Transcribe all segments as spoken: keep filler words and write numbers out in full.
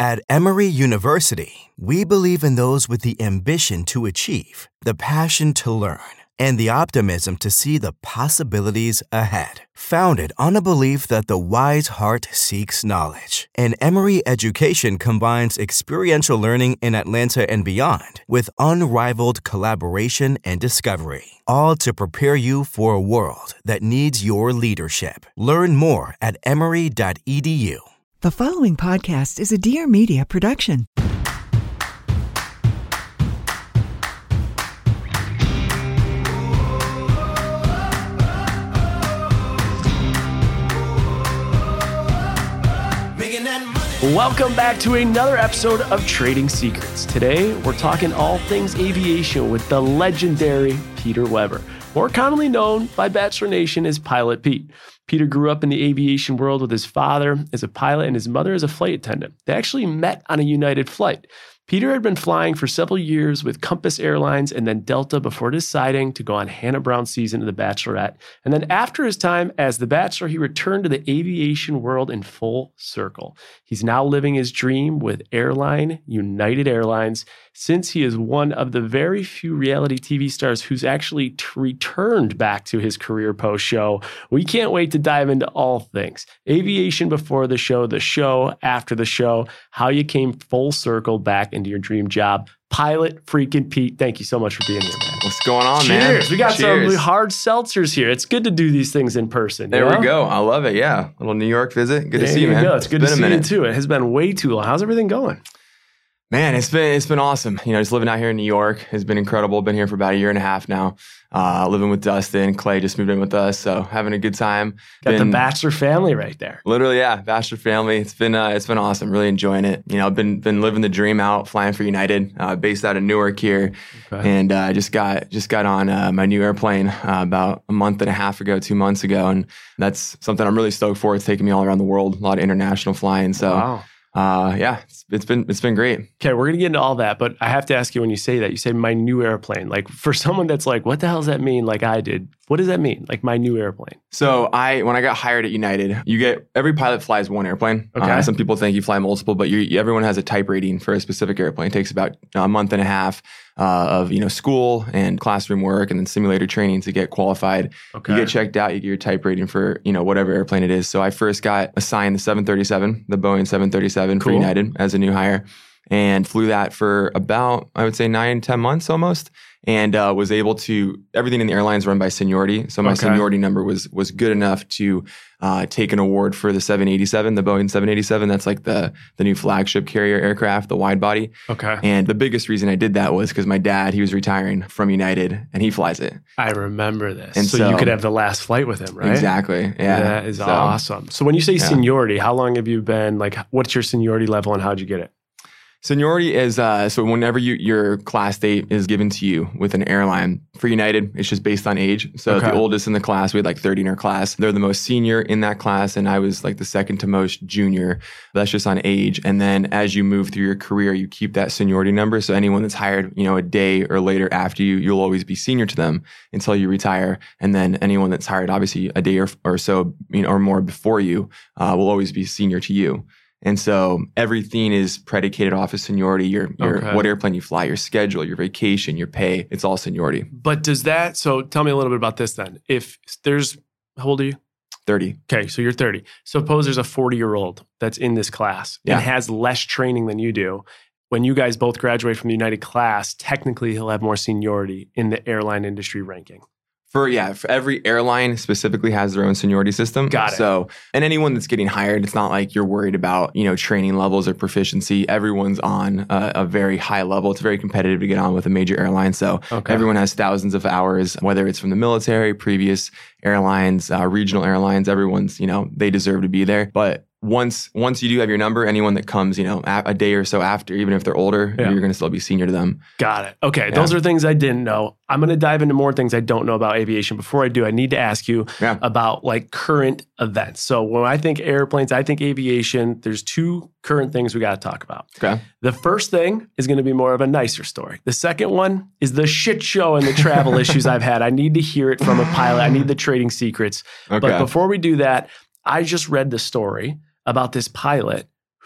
At Emory University, we believe in those with the ambition to achieve, the passion to learn, and the optimism to see the possibilities ahead. Founded on a belief that the wise heart seeks knowledge, and Emory education combines experiential learning in Atlanta and beyond with unrivaled collaboration and discovery, all to prepare you for a world that needs your leadership. Learn more at emory dot e d u. The following podcast is a Dear Media production. Welcome back to another episode of Trading Secrets. Today, we're talking all things aviation with the legendary Peter Weber, more commonly known by Bachelor Nation as Pilot Pete. Peter grew up in the aviation world with his father as a pilot and his mother as a flight attendant. They actually met on a United flight. Peter had been flying for several years with Compass Airlines and then Delta before deciding to go on Hannah Brown's season of The Bachelorette. And then after his time as The Bachelor, he returned to the aviation world in full circle. He's now living his dream with airline United Airlines, since he is one of the very few reality T V stars who's actually t- returned back to his career post-show. We can't wait to dive into all things. Aviation before the show, the show after the show, how you came full circle back into your dream job. Pilot freaking Pete, thank you so much for being here, man. What's going on, Cheers. man? Cheers. We got Cheers. some hard seltzers here. It's good to do these things in person. There you know? we go. I love it. Yeah. Little New York visit. Good there to see you, man. Go. It's good it's to been see a you too. It has been way too long. How's everything going? Man, it's been it's been awesome. You know, just living out here in New York has been incredible. Been here for about a year and a half now. Uh, living with Dustin. Clay just moved in with us, so having a good time. Got been, the Bachelor family right there. Literally, yeah, Bachelor family. It's been uh, it's been awesome. Really enjoying it. You know, I've been been living the dream out, flying for United, uh, based out of Newark here, Okay. and uh, just got just got on uh, my new airplane uh, about a month and a half ago, two months ago, and that's something I'm really stoked for. It's taking me all around the world, a lot of international flying. So. Wow. Uh, yeah, it's, it's been it's been great. Okay, we're gonna get into all that, but I have to ask you, when you say that, you say my new airplane. Like, for someone that's like, what the hell does that mean? Like I did, what does that mean? Like my new airplane? So I when I got hired at United, you get every pilot flies one airplane. Okay. Uh, some people think you fly multiple, but you, everyone has a type rating for a specific airplane. It takes about a month and a half uh, of you know school and classroom work and then simulator training to get qualified. Okay. You get checked out, you get your type rating for you know whatever airplane it is. So I first got assigned the seven thirty-seven, the Boeing seven thirty-seven Cool. for United as a new hire, and flew that for about I would say nine, ten months almost. And uh, was able to, everything in the airlines run by seniority. So my Okay. seniority number was was good enough to uh, take an award for the seven eighty-seven, the Boeing seven eighty-seven. That's like the the new flagship carrier aircraft, the wide body. Okay. And the biggest reason I did that was because my dad, he was retiring from United and he flies it. I remember this. And so, so- you could have the last flight with him, right? Exactly. Yeah. That is So, awesome. So when you say yeah. seniority, how long have you been, like, what's your seniority level and how'd you get it? Seniority is, uh, so whenever you, your class date is given to you with an airline, for United, it's just based on age. So Okay. the oldest in the class, we had like thirty in our class. They're the most senior in that class, and I was like the second to most junior. That's just on age. And then as you move through your career, you keep that seniority number. So anyone that's hired, you know, a day or later after you, you'll always be senior to them until you retire. And then anyone that's hired, obviously a day or, or so, you know, or more before you, uh, will always be senior to you. And so everything is predicated off of seniority, your, your Okay. what airplane you fly, your schedule, your vacation, your pay. It's all seniority. But does that, so tell me a little bit about this then. If there's, how old are you? thirty. Okay, so you're thirty. Suppose there's a forty-year-old that's in this class Yeah. and has less training than you do. When you guys both graduate from the United class, technically he'll have more seniority in the airline industry ranking. For, yeah, for every airline specifically has their own seniority system. Got it. So, and anyone that's getting hired, it's not like you're worried about, you know, training levels or proficiency. Everyone's on a, a very high level. It's very competitive to get on with a major airline. So Okay. everyone has thousands of hours, whether it's from the military, previous airlines, uh, regional airlines, everyone's, you know, they deserve to be there. But once once you do have your number, anyone that comes, you know, a, a day or so after, even if they're older, Yeah. you're going to still be senior to them. Got it. Okay, Yeah. those are things I didn't know. I'm going to dive into more things I don't know about aviation. Before I do, I need to ask you Yeah. about like current events. So when I think airplanes, I think aviation, there's two current things we got to talk about. Okay. The first thing is going to be more of a nicer story. The second one is the shit show and the travel issues I've had. I need to hear it from a pilot. I need the trading secrets. Okay. But before we do that, I just read the story about this pilot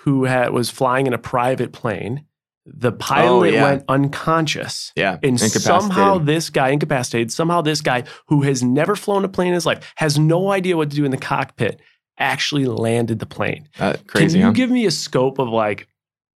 who had, was flying in a private plane. The pilot Oh, yeah. went unconscious. Yeah, And incapacitated. somehow this guy, incapacitated, somehow this guy who has never flown a plane in his life, has no idea what to do in the cockpit, actually landed the plane. Uh, crazy, Can you huh? give me a scope of like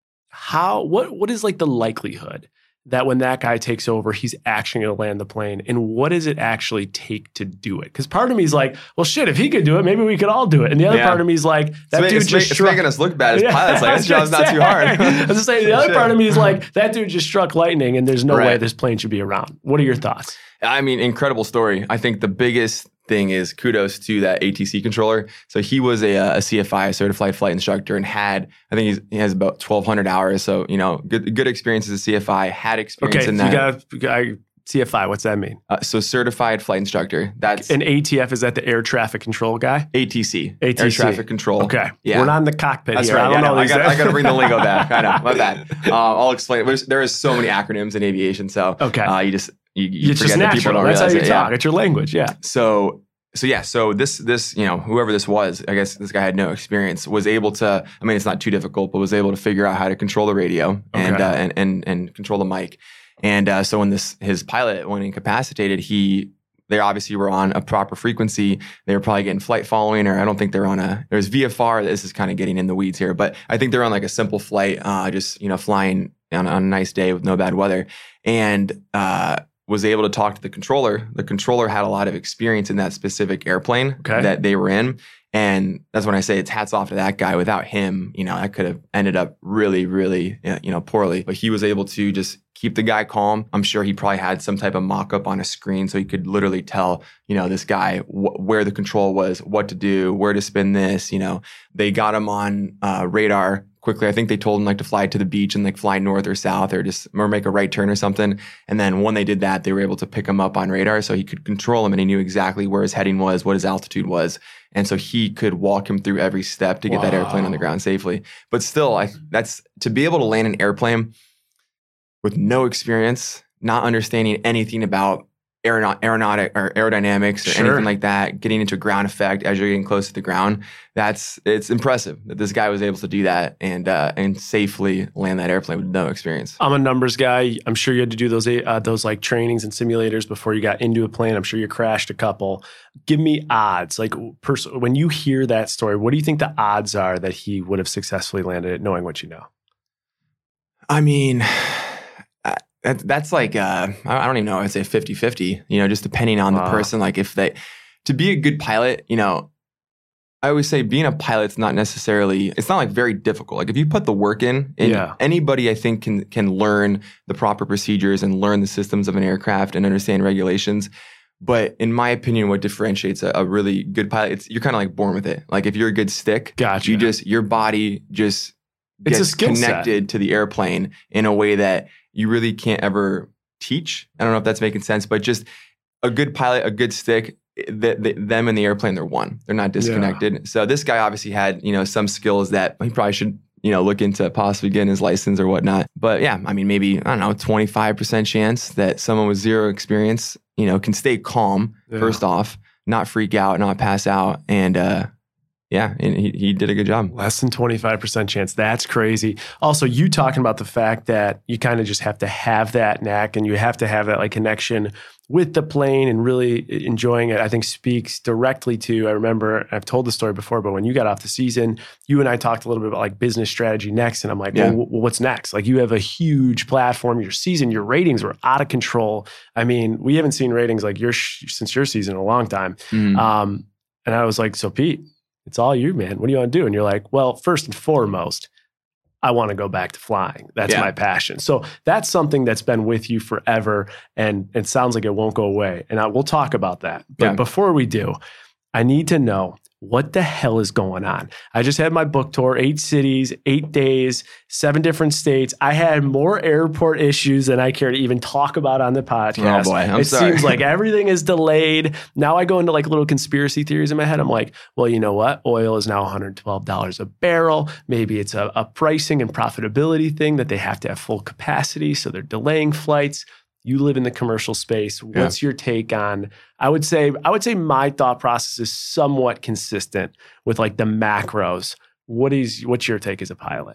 how, what, what is like the likelihood that when that guy takes over, he's actually going to land the plane? And what does it actually take to do it? Because part of me is like, well, shit, if he could do it, maybe we could all do it. And the other Yeah. part of me is like, that it's, dude it's, just make, it's struck. making us look bad as Yeah, pilots. Like, I this was job's gonna not too say. hard. I was just saying, the other Shit. part of me is like, that dude just struck lightning and there's no way Right. this plane should be around. What are your thoughts? I mean, incredible story. I think the biggest thing is kudos to that A T C controller. So he was a, a C F I, a certified flight instructor, and had, I think he's, he has about twelve hundred hours. So, you know, good good experience as a C F I, had experience Okay, in you that. got you got C F I. What's that mean? Uh, so certified flight instructor. That's An A T F, is that the air traffic control guy? A T C, A T C. air traffic control. Okay. Yeah. We're not in the cockpit That's here. right. I don't Yeah, know no, I these. got I got to bring the lingo back. I know. My bad. Uh, I'll explain. There's, there is so many acronyms in aviation. So Okay. uh, you just you, you It's forget just that people natural. don't That's how realize you it. Yeah. talk. It's your language. Yeah. So so yeah, so this this, you know, whoever this was, I guess this guy had no experience, was able to, I mean, it's not too difficult, but was able to figure out how to control the radio and Okay. uh, and, and and control the mic. And uh, so when this his pilot, when incapacitated, he they obviously were on a proper frequency. They were probably getting flight following, or I don't think they're on a, there's V F R. This is kind of getting in the weeds here, but I think they're on like a simple flight, uh, just, you know, flying on, on a nice day with no bad weather. And uh, was able to talk to the controller. The controller had a lot of experience in that specific airplane Okay. that they were in. And that's when I say it's hats off to that guy. Without him, you know, that could have ended up really, really, you know, poorly. But he was able to just keep the guy calm. I'm sure he probably had some type of mock-up on a screen so he could literally tell, you know, this guy wh- where the control was, what to do, where to spin this, you know. They got him on uh, radar quickly. I think they told him like to fly to the beach and like fly north or south or just or make a right turn or something. And then when they did that, they were able to pick him up on radar so he could control him, and he knew exactly where his heading was, what his altitude was. And so he could walk him through every step to get that airplane on the Wow. ground safely. But still, I that's to be able to land an airplane with no experience, not understanding anything about aeronaut, aeronautic or aerodynamics or Sure. anything like that, getting into ground effect as you're getting close to the ground. That's it's impressive that this guy was able to do that and uh, and safely land that airplane with no experience. I'm a numbers guy. I'm sure you had to do those uh, those like trainings and simulators before you got into a plane. I'm sure you crashed a couple. Give me odds. Like pers- when you hear that story, what do you think the odds are that he would have successfully landed it, knowing what you know? I mean, uh, that, that's like, uh, I I don't even know, I'd say fifty-fifty, you know, just depending on Wow. the person. Like if they, to be a good pilot, you know, I always say being a pilot's not necessarily, it's not like very difficult. Like if you put the work in, and Yeah. anybody I think can can learn the proper procedures and learn the systems of an aircraft and understand regulations. But in my opinion, what differentiates a, a really good pilot, it's you're kind of like born with it. Like if you're a good stick, Gotcha. you just, your body just It's a gets skill set. connected to the airplane in a way that you really can't ever teach. I don't know if that's making sense, but just a good pilot, a good stick, the, the, them and the airplane, they're one. They're not disconnected. So this guy obviously had, you know, some skills that he probably should, you know, look into possibly getting his license or whatnot. But yeah, I mean, maybe, I don't know, twenty-five percent chance that someone with zero experience, you know, can stay calm, Yeah. first off, not freak out, not pass out. And, uh, yeah, and he, he did a good job. Less than twenty-five percent chance. That's crazy. Also, you talking about the fact that you kind of just have to have that knack and you have to have that like connection with the plane and really enjoying it, I think speaks directly to, I remember, I've told the story before, but when you got off the season, you and I talked a little bit about like business strategy next. And I'm like, Yeah. well, w- what's next? Like you have a huge platform, your season, your ratings were out of control. I mean, we haven't seen ratings like your sh- since your season in a long time. Mhm. Um, and I was like, so Pete, it's all you, man. What do you want to do? And you're like, well, first and foremost, I want to go back to flying. That's Yeah. my passion. So that's something that's been with you forever. And it sounds like it won't go away. And I, we'll talk about that. But Yeah. before we do, I need to know what the hell is going on. I just had my book tour, eight cities, eight days, seven different states. I had more airport issues than I care to even talk about on the podcast. Oh boy, I'm it sorry. seems like everything is delayed. Now I go into like little conspiracy theories in my head. I'm like, well, you know what? Oil is now one hundred twelve dollars a barrel. Maybe it's a, a pricing and profitability thing that they have to have full capacity. So they're delaying flights. You live in the commercial space. What's your take on, I would say, I would say my thought process is somewhat consistent with like the macros. What is, what's your take as a pilot?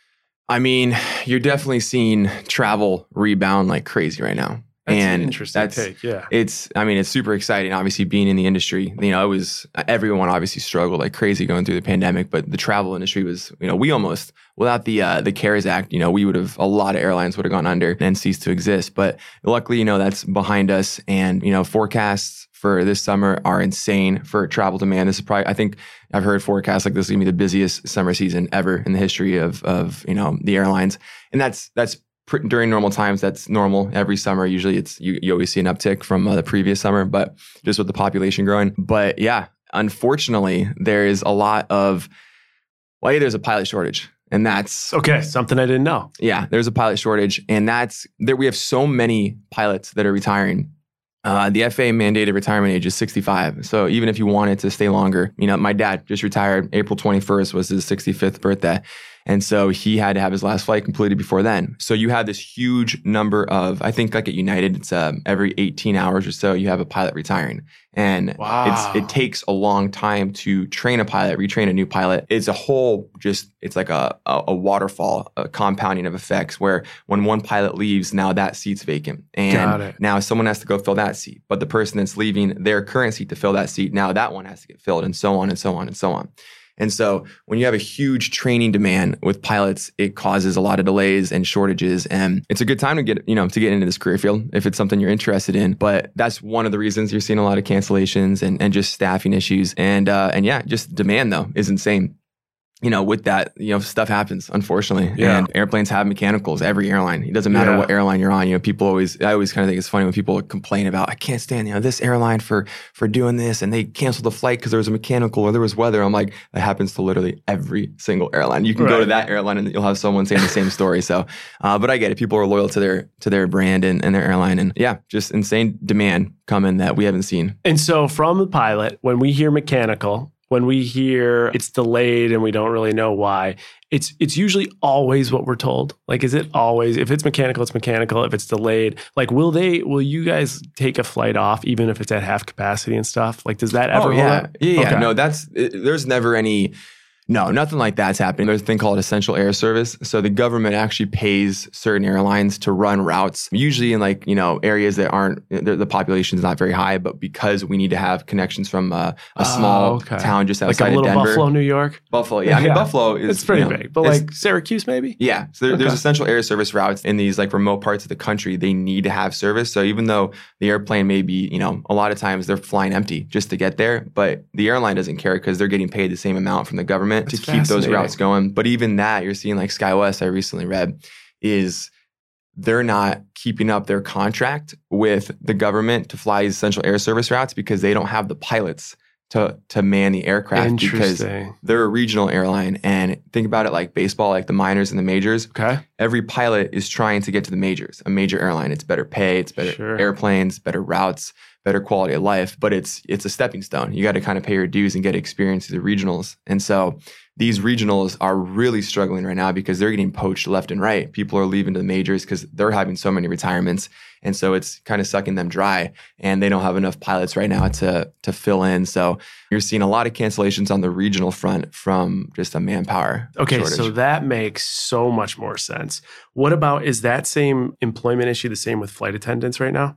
I mean, you're definitely seeing travel rebound like crazy right now. That's and an interesting that's, take, yeah. It's, I mean, it's super exciting, obviously, being in the industry. You know, it was, everyone obviously struggled like crazy going through the pandemic, but the travel industry was, you know, we almost, without the uh, the CARES Act, you know, we would have, a lot of airlines would have gone under and ceased to exist. But luckily, you know, that's behind us. And, you know, forecasts for this summer are insane for travel demand. This is probably, I think I've heard forecasts like this is going to be the busiest summer season ever in the history of, of, you know, the airlines. And that's, that's, during normal times, that's normal. Every summer, usually it's you, you always see an uptick from uh, the previous summer, but just with the population growing. But yeah, unfortunately, there is a lot of, well, there's a pilot shortage. And that's okay. Something I didn't know. Yeah, there's a pilot shortage. And that's there. We have so many pilots that are retiring. Uh, the F A A mandated retirement age is sixty-five. So even if you wanted to stay longer, you know, my dad just retired. April twenty-first was his sixty-fifth birthday. And so he had to have his last flight completed before then. So you have this huge number of, I think like at United, it's uh, every eighteen hours or so, you have a pilot retiring. And wow. it's, it takes a long time to train a pilot, retrain a new pilot. It's a whole just, it's like a, a, a waterfall, a compounding of effects where when one pilot leaves, now that seat's vacant. And now someone has to go fill that seat. But the person that's leaving their current seat to fill that seat, now that one has to get filled, and so on and so on and so on. And so when you have a huge training demand with pilots, it causes a lot of delays and shortages. And it's a good time to get, you know, to get into this career field if it's something you're interested in. But that's one of the reasons you're seeing a lot of cancellations and, and just staffing issues. And, uh, and yeah, just demand though is insane. You know, with that, you know, stuff happens, unfortunately. Yeah. And airplanes have mechanicals, every airline. It doesn't matter yeah. what airline you're on. You know, people always, I always kind of think it's funny when people complain about, I can't stand, you know, this airline for for doing this, and they canceled the flight because there was a mechanical or there was weather. I'm like, that happens to literally every single airline. You can right. go to that airline and you'll have someone saying the same story. So, uh, but I get it. People are loyal to their to their brand and, and their airline. And yeah, just insane demand coming that we haven't seen. And so from the pilot, when we hear mechanical, when we hear it's delayed and we don't really know why, it's it's usually always what we're told. Like, is it always, if it's mechanical, it's mechanical. If it's delayed, like, will they, will you guys take a flight off even if it's at half capacity and stuff? Like, does that ever? Oh, yeah. Yeah, yeah. Okay. No, that's, it, there's never any, no, nothing like that's happening. There's a thing called essential air service. So the government actually pays certain airlines to run routes, usually in like, you know, areas that aren't, the, the population is not very high, but because we need to have connections from uh, a small oh, okay. town just outside like a of little Denver. Buffalo, New York? Buffalo, yeah. I mean, yeah. Buffalo is it's pretty you know, big, but like Syracuse maybe? Yeah. So there, okay. there's essential air service routes in these like remote parts of the country. They need to have service. So even though the airplane may be, you know, a lot of times they're flying empty just to get there, but the airline doesn't care because they're getting paid the same amount from the government That's to keep those routes going. But even that, you're seeing like SkyWest, I recently read, is they're not keeping up their contract with the government to fly these essential air service routes because they don't have the pilots to to man the aircraft because they're a regional airline. And think about it like baseball, like the minors and the majors. Okay. Every pilot is trying to get to the majors, a major airline. It's better pay, it's better sure. airplanes, better routes, better quality of life, but it's it's a stepping stone. You got to kind of pay your dues and get experience through the regionals. And so these regionals are really struggling right now because they're getting poached left and right. People are leaving to the majors because they're having so many retirements. And so it's kind of sucking them dry, and they don't have enough pilots right now to to fill in. So you're seeing a lot of cancellations on the regional front from just a manpower Okay, shortage. So that makes so much more sense. What about, is that same employment issue the same with flight attendants right now?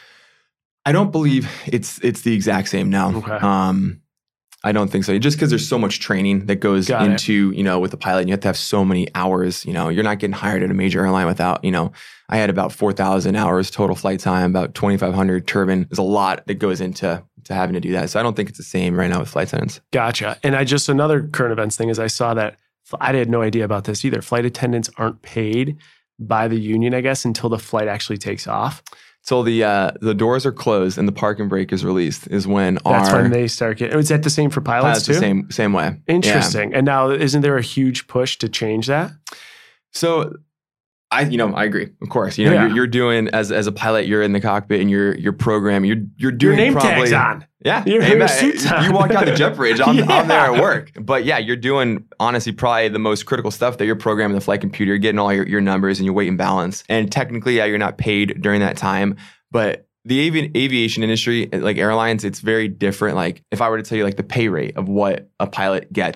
I don't believe it's it's the exact same now. Okay. Um, I don't think so. Just because there's so much training that goes Got into, it. you know, with the pilot, and you have to have so many hours. You know, you're not getting hired at a major airline without, you know, I had about four thousand hours total flight time, about twenty-five hundred turbine. There's a lot that goes into to having to do that. So I don't think it's the same right now with flight attendants. Gotcha. And I just, another current events thing is I saw that, I had no idea about this either. Flight attendants aren't paid by the union, I guess, until the flight actually takes off. So the uh, the doors are closed and the parking brake is released is when That's our... when they start getting... Is that the same for pilots, pilots too? the same, same way. Interesting. Yeah. And now, isn't there a huge push to change that? So... I, you know, I agree. Of course, you know, yeah. you're, you're doing as as a pilot, you're in the cockpit and you're you're programming. You're you're doing your name probably, tag's on. Yeah, your, hey, your suit's on. You walk out the jet bridge. I'm, yeah. I'm there at work. But yeah, you're doing honestly probably the most critical stuff that you're programming the flight computer. You're getting all your, your numbers and your weight and balance. And technically, yeah, you're not paid during that time, but the avi- aviation industry, like airlines, it's very different. Like if I were to tell you like the pay rate of what a pilot gets,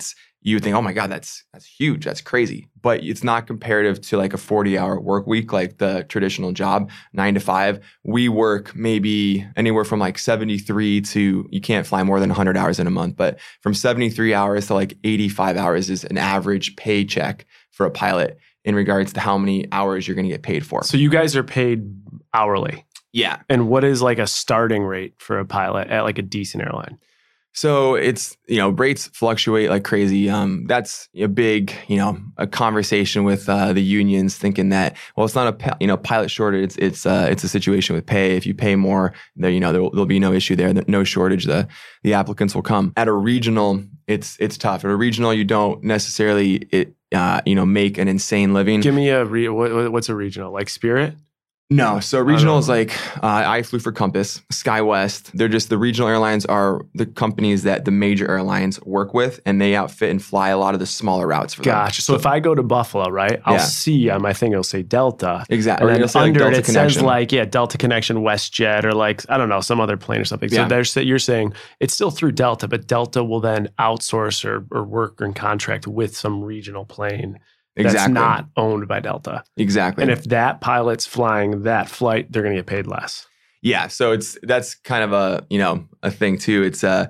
you would think, oh my God, that's that's huge. That's crazy. But it's not comparative to like a forty hour work week, like the traditional job, nine to five. We work maybe anywhere from like seventy-three to, you can't fly more than one hundred hours in a month, but from seventy-three hours to like eighty-five hours is an average paycheck for a pilot in regards to how many hours you're going to get paid for. So you guys are paid hourly. Yeah. And what is like a starting rate for a pilot at like a decent airline? So it's, you know, rates fluctuate like crazy. Um, that's a big, you know, a conversation with uh, the unions thinking that, well, it's not a, pa- you know, pilot shortage. It's, it's, uh, it's a situation with pay. If you pay more, there, you know, there, there'll be no issue there, no shortage. The, the applicants will come. At a regional, it's, it's tough. At a regional, you don't necessarily, it, uh, you know, make an insane living. Give me a, re- what, what's a regional? Like Spirit? No. So regional is like, uh, I flew for Compass, SkyWest. They're just, the regional airlines are the companies that the major airlines work with, and they outfit and fly a lot of the smaller routes for them. Gotcha. So, so if I go to Buffalo, right, I'll yeah. see on my thing, it'll say Delta. Exactly. And or then say under like it, it Connection. says like, yeah, Delta Connection, WestJet, or like, I don't know, some other plane or something. So yeah. there's, you're saying it's still through Delta, but Delta will then outsource or, or work and contract with some regional plane. That's Exactly. not owned by Delta. Exactly. And if that pilot's flying that flight, they're going to get paid less. Yeah. So it's, that's kind of a, you know, a thing too. It's uh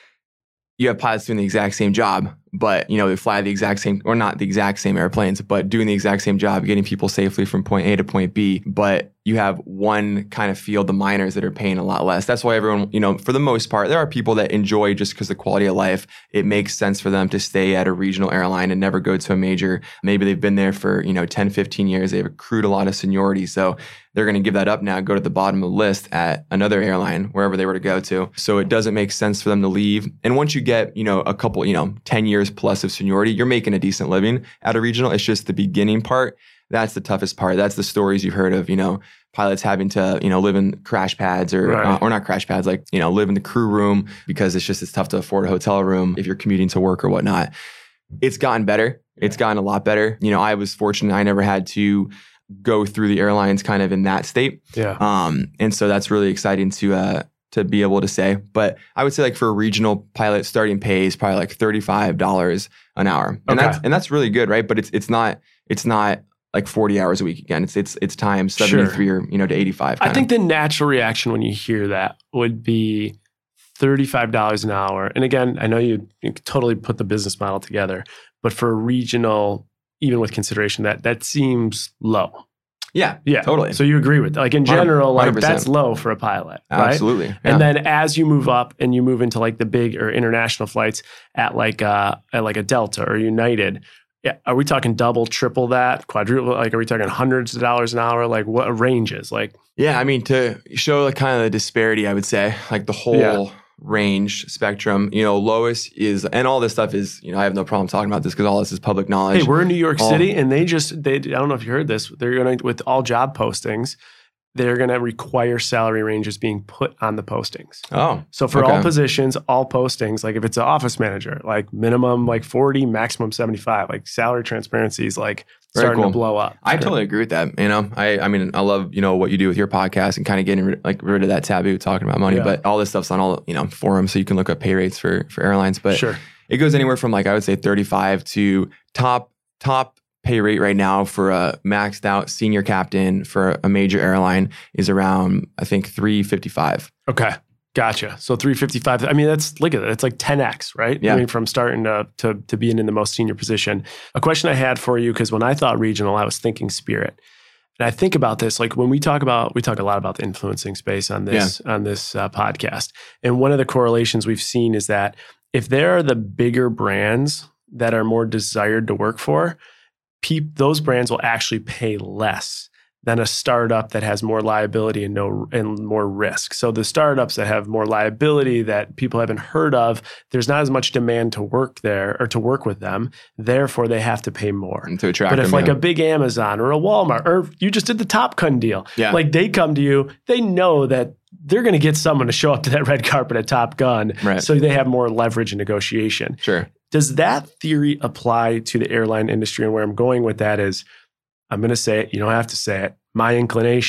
you have pilots doing the exact same job, but, you know, they fly the exact same, or not the exact same airplanes, but doing the exact same job, getting people safely from point A to point B. But you have one kind of field, the miners, that are paying a lot less. That's why everyone, you know, for the most part, there are people that enjoy just because the quality of life, it makes sense for them to stay at a regional airline and never go to a major. Maybe they've been there for, you know, ten, fifteen years. They've accrued a lot of seniority. So they're going to give that up now, go to the bottom of the list at another airline, wherever they were to go to. So it doesn't make sense for them to leave. And once you get, you know, a couple, you know, ten years plus of seniority, you're making a decent living at a regional. It's just the beginning part. That's the toughest part. That's the stories you've heard of, you know, pilots having to, you know, live in crash pads or, right. uh, or not crash pads, like, you know, live in the crew room because it's just, it's tough to afford a hotel room if you're commuting to work or whatnot. It's gotten better. It's gotten a lot better. You know, I was fortunate. I never had to go through the airlines kind of in that state. Yeah. Um, and so that's really exciting to, uh, to be able to say. But I would say like for a regional pilot, starting pay is probably like thirty-five dollars an hour. And okay. that's, and that's really good, right? But it's, it's not, it's not like forty hours a week again. It's, it's, it's times seventy-three sure. or, you know, to eighty-five. I think the natural reaction when you hear that would be thirty-five dollars an hour. And again, I know you, you totally put the business model together, but for a regional, even with consideration, that that seems low. Yeah, yeah, totally. So you agree with, like in general, one hundred percent. like that's low for a pilot, right? Absolutely. Yeah. And then as you move up and you move into like the big or international flights at like uh at like a Delta or United, yeah, are we talking double, triple that, quadruple? Like, are we talking hundreds of dollars an hour? Like, what ranges? Like, yeah, I mean, to show like kind of the disparity, I would say, like the whole. Yeah. range spectrum, you know, lowest is, and all this stuff is, you know, I have no problem talking about this because all this is public knowledge. Hey, we're in New York all, City and they just, they, I don't know if you heard this, they're going to, with all job postings, they're going to require salary ranges being put on the postings. Oh. So for okay. all positions, all postings, like if it's an office manager, like minimum like forty, maximum seventy-five, like salary transparency is like Very starting cool. to blow up. I totally agree with that. You know, I I mean, I love, you know, what you do with your podcast and kind of getting rid, like rid of that taboo talking about money, Yeah. but all this stuff's on all, you know, forums. So you can look up pay rates for, for airlines, but Sure. it goes anywhere from like, I would say thirty-five to top, top pay rate right now for a maxed out senior captain for a major airline is around, I think, three fifty-five. Okay. Gotcha. So three fifty-five. I mean, that's, look at it. It's like ten X, right? Yeah. I mean, from starting to, to, to being in the most senior position. A question I had for you, because when I thought regional, I was thinking Spirit. And I think about this, like when we talk about, we talk a lot about the influencing space on this, yeah. on this uh, podcast. And one of the correlations we've seen is that if there are the bigger brands that are more desired to work for, pe- those brands will actually pay less than a startup that has more liability and no and more risk. So the startups that have more liability that people haven't heard of, there's not as much demand to work there or to work with them. Therefore, they have to pay more. And to attract but if them, like yeah. a big Amazon or a Walmart, or you just did the Top Gun deal, yeah. like they come to you, they know that they're going to get someone to show up to that red carpet at Top Gun. Right. So they have more leverage in negotiation. Sure. Does that theory apply to the airline industry? And where I'm going with that is, I'm going to say it, you don't have to say it. My inclination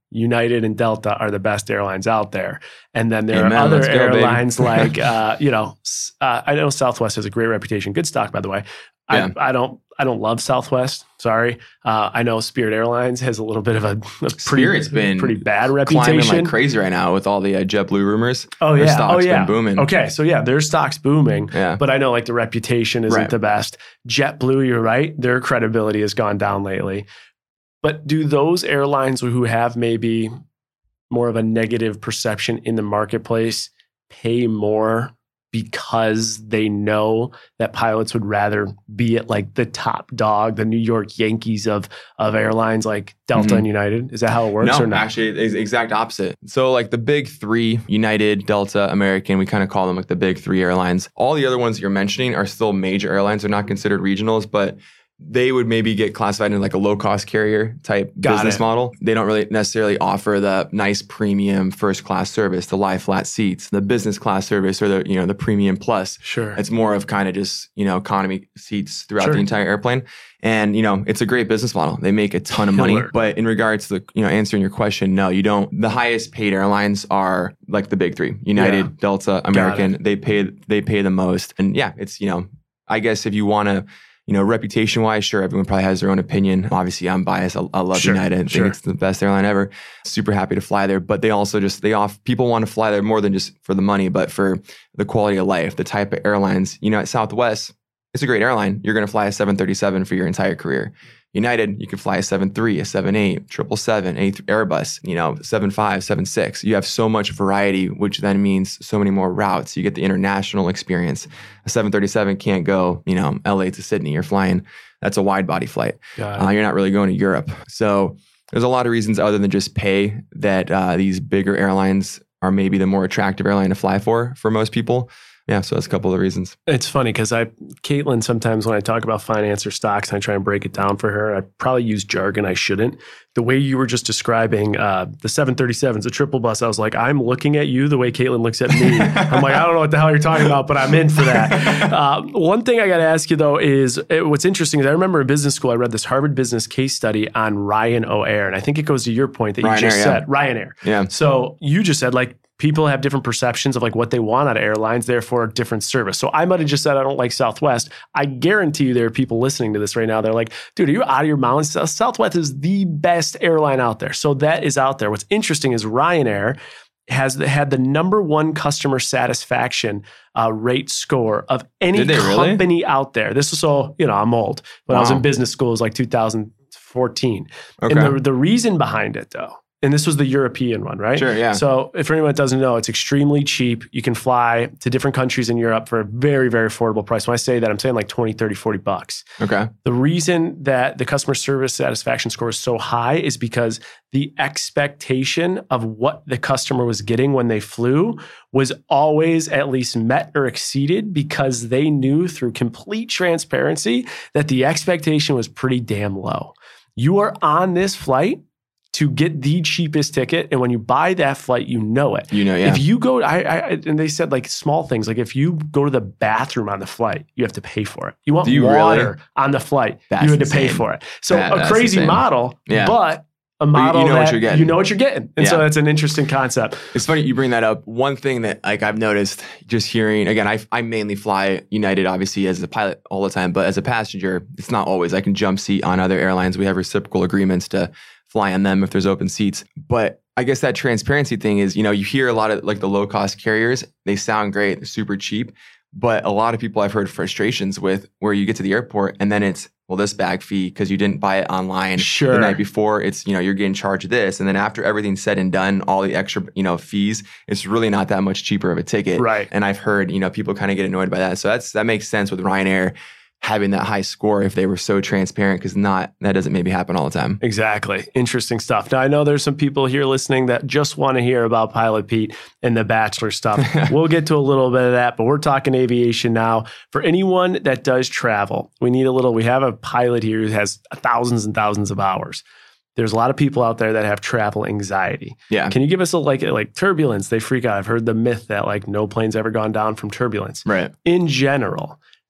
United and Delta are the best airlines out there. And then there Amen. are other Let's go, airlines like, uh, you know, uh, I know Southwest has a great reputation. Good stock, by the way. Yeah. I, I don't I don't love Southwest. Sorry. Uh, I know Spirit Airlines has a little bit of a, a pretty, Spirit's been pretty bad climbing reputation. like crazy right now with all the uh, JetBlue rumors. Oh, Their yeah. stock's oh, yeah. been booming. Okay. So, yeah, their stock's booming. Yeah. But I know like the reputation isn't Right. the best. JetBlue, you're right. Their credibility has gone down lately. But do those airlines who have maybe more of a negative perception in the marketplace pay more because they know that pilots would rather be at like the top dog, the New York Yankees of of airlines like Delta Mm-hmm. and United? Is that how it works No, or not? actually, it's the exact opposite. So like the big three, United, Delta, American, we kind of call them like the big three airlines. All the other ones that you're mentioning are still major airlines. They're not considered regionals, but they would maybe get classified in like a low-cost carrier type Got business it. model. They don't really necessarily offer the nice premium first-class service, the lie flat seats, the business class service, or the you know the premium plus. Sure. It's more of kind of just you know economy seats throughout Sure. the entire airplane. And, you know, it's a great business model. They make a ton of money. Killer. But in regards to the, you know, answering your question, no, you don't. The highest paid airlines are like the big three, United, Yeah. Delta, American. They pay, they pay the most. And yeah, it's, you know, I guess if you want to, you know, reputation wise, sure, everyone probably has their own opinion. Obviously, I'm biased. I, I love Sure, United. I think sure. it's the best airline ever. Super happy to fly there. But they also just, they off, people want to fly there more than just for the money, but for the quality of life, the type of airlines. You know, at Southwest, it's a great airline. You're going to fly a seven thirty-seven for your entire career. United, you can fly a seven three, a seven eight, triple seven, A Airbus, you know, seven five, seven six. You have so much variety, which then means so many more routes. You get the international experience. A seven thirty-seven can't go, you know, L A to Sydney. You're flying, that's a wide body flight. Got it. Uh, you're not really going to Europe. So there's a lot of reasons other than just pay that uh, these bigger airlines are maybe the more attractive airline to fly for, for most people. Yeah, so that's a couple of reasons. It's funny because I, Caitlin, sometimes when I talk about finance or stocks and I try and break it down for her, I probably use jargon I shouldn't. The way you were just describing uh, the seven thirty-sevens, a triple bus, I was like, I'm looking at you the way Caitlin looks at me. I'm like, I don't know what the hell you're talking about, but I'm in for that. Uh, one thing I got to ask you though is it, what's interesting is I remember in business school, I read this Harvard Business case study on Ryan O'Air. And I think it goes to your point that you Ryanair, just yeah. said, Ryanair. Yeah. So you just said like, people have different perceptions of like what they want out of airlines, therefore different service. So I might have just said I don't like Southwest. I guarantee you there are people listening to this right now. They're like, dude, are you out of your mind? Southwest is the best airline out there. So that is out there. What's interesting is Ryanair has the, had the number one customer satisfaction uh, rate score of any Did they really? company out there. This is so, you know, I'm old. When I was Wow. in business school, it was like two thousand fourteen. Okay. And the, the reason behind it though, and this was the European one, right? Sure, yeah. So if anyone doesn't know, it's extremely cheap. You can fly to different countries in Europe for a very, very affordable price. When I say that, I'm saying like twenty, thirty, forty bucks. Okay. The reason that the customer service satisfaction score is so high is because the expectation of what the customer was getting when they flew was always at least met or exceeded because they knew through complete transparency that the expectation was pretty damn low. You are on this flight to get the cheapest ticket. And when you buy that flight, you know it. You know, yeah. If you go, I, I, and they said like small things, like if you go to the bathroom on the flight, you have to pay for it. You want Do you water really? on the flight, That's you had to pay insane. for it. So That- a that's crazy insane. model, Yeah. but a But you- model you know what that you're getting. you know what you're getting. And so Yeah. that's an interesting concept. It's funny you bring that up. One thing that like I've noticed just hearing, again, I, I mainly fly United obviously as a pilot all the time, but as a passenger, it's not always. I can jump seat on other airlines. We have reciprocal agreements to fly on them if there's open seats. But I guess that transparency thing is, you know, you hear a lot of like the low cost carriers, they sound great, they're super cheap. But a lot of people I've heard frustrations with where you get to the airport and then it's, well, this bag fee because you didn't buy it online Sure. the night before. It's, you know, you're getting charged this. And then after everything's said and done, all the extra, you know, fees, it's really not that much cheaper of a ticket. Right. And I've heard, you know, people kind of get annoyed by that. So that's, that makes sense with Ryanair having that high score if they were so transparent because not, that doesn't maybe happen all the time. Exactly. Interesting stuff. Now, I know there's some people here listening that just want to hear about Pilot Pete and the Bachelor stuff. We'll get to a little bit of that, but we're talking aviation now. For anyone that does travel, we need a little, we have a pilot here who has thousands and thousands of hours. There's a lot of people out there that have travel anxiety. Yeah. Can you give us a like like turbulence? They freak out. I've heard the myth that like no plane's ever gone down from turbulence. Right. In general,